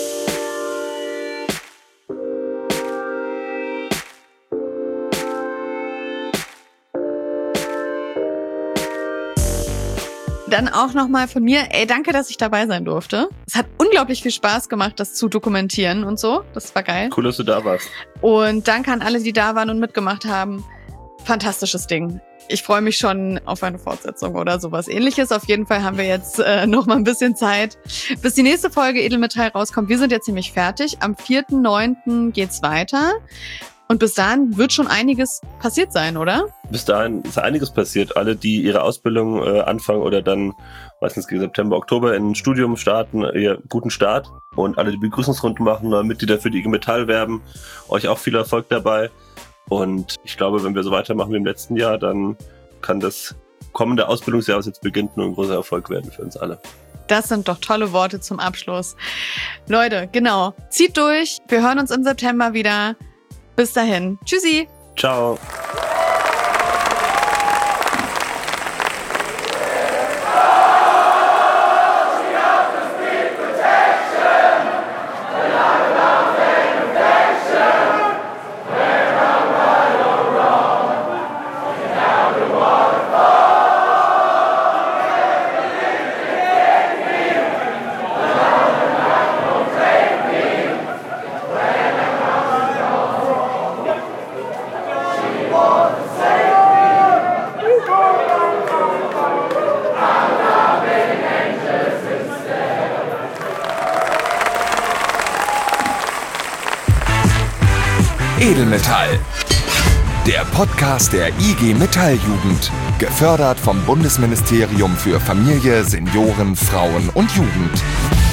Dann auch nochmal von mir, ey, danke, dass ich dabei sein durfte. Es hat unglaublich viel Spaß gemacht, das zu dokumentieren und so. Das war geil. Cool, dass du da warst. Und danke an alle, die da waren und mitgemacht haben. Fantastisches Ding. Ich freue mich schon auf eine Fortsetzung oder sowas Ähnliches. Auf jeden Fall haben wir jetzt äh, noch mal ein bisschen Zeit, bis die nächste Folge Edelmetall rauskommt. Wir sind jetzt ziemlich fertig. Am vierten neunten geht's weiter. Und bis dahin wird schon einiges passiert sein, oder? Bis dahin ist einiges passiert. Alle, die ihre Ausbildung äh, anfangen oder dann, meistens September, Oktober in ein Studium starten, ihr guten Start. Und alle, die Begrüßungsrunden machen, neue Mitglieder für die I G Metall werben, euch auch viel Erfolg dabei. Und ich glaube, wenn wir so weitermachen wie im letzten Jahr, dann kann das kommende Ausbildungsjahr, was jetzt beginnt, nur ein großer Erfolg werden für uns alle. Das sind doch tolle Worte zum Abschluss. Leute, genau. Zieht durch. Wir hören uns im September wieder. Bis dahin. Tschüssi. Ciao. Edelmetall. Der Podcast der I G Metall Jugend. Gefördert vom Bundesministerium für Familie, Senioren, Frauen und Jugend.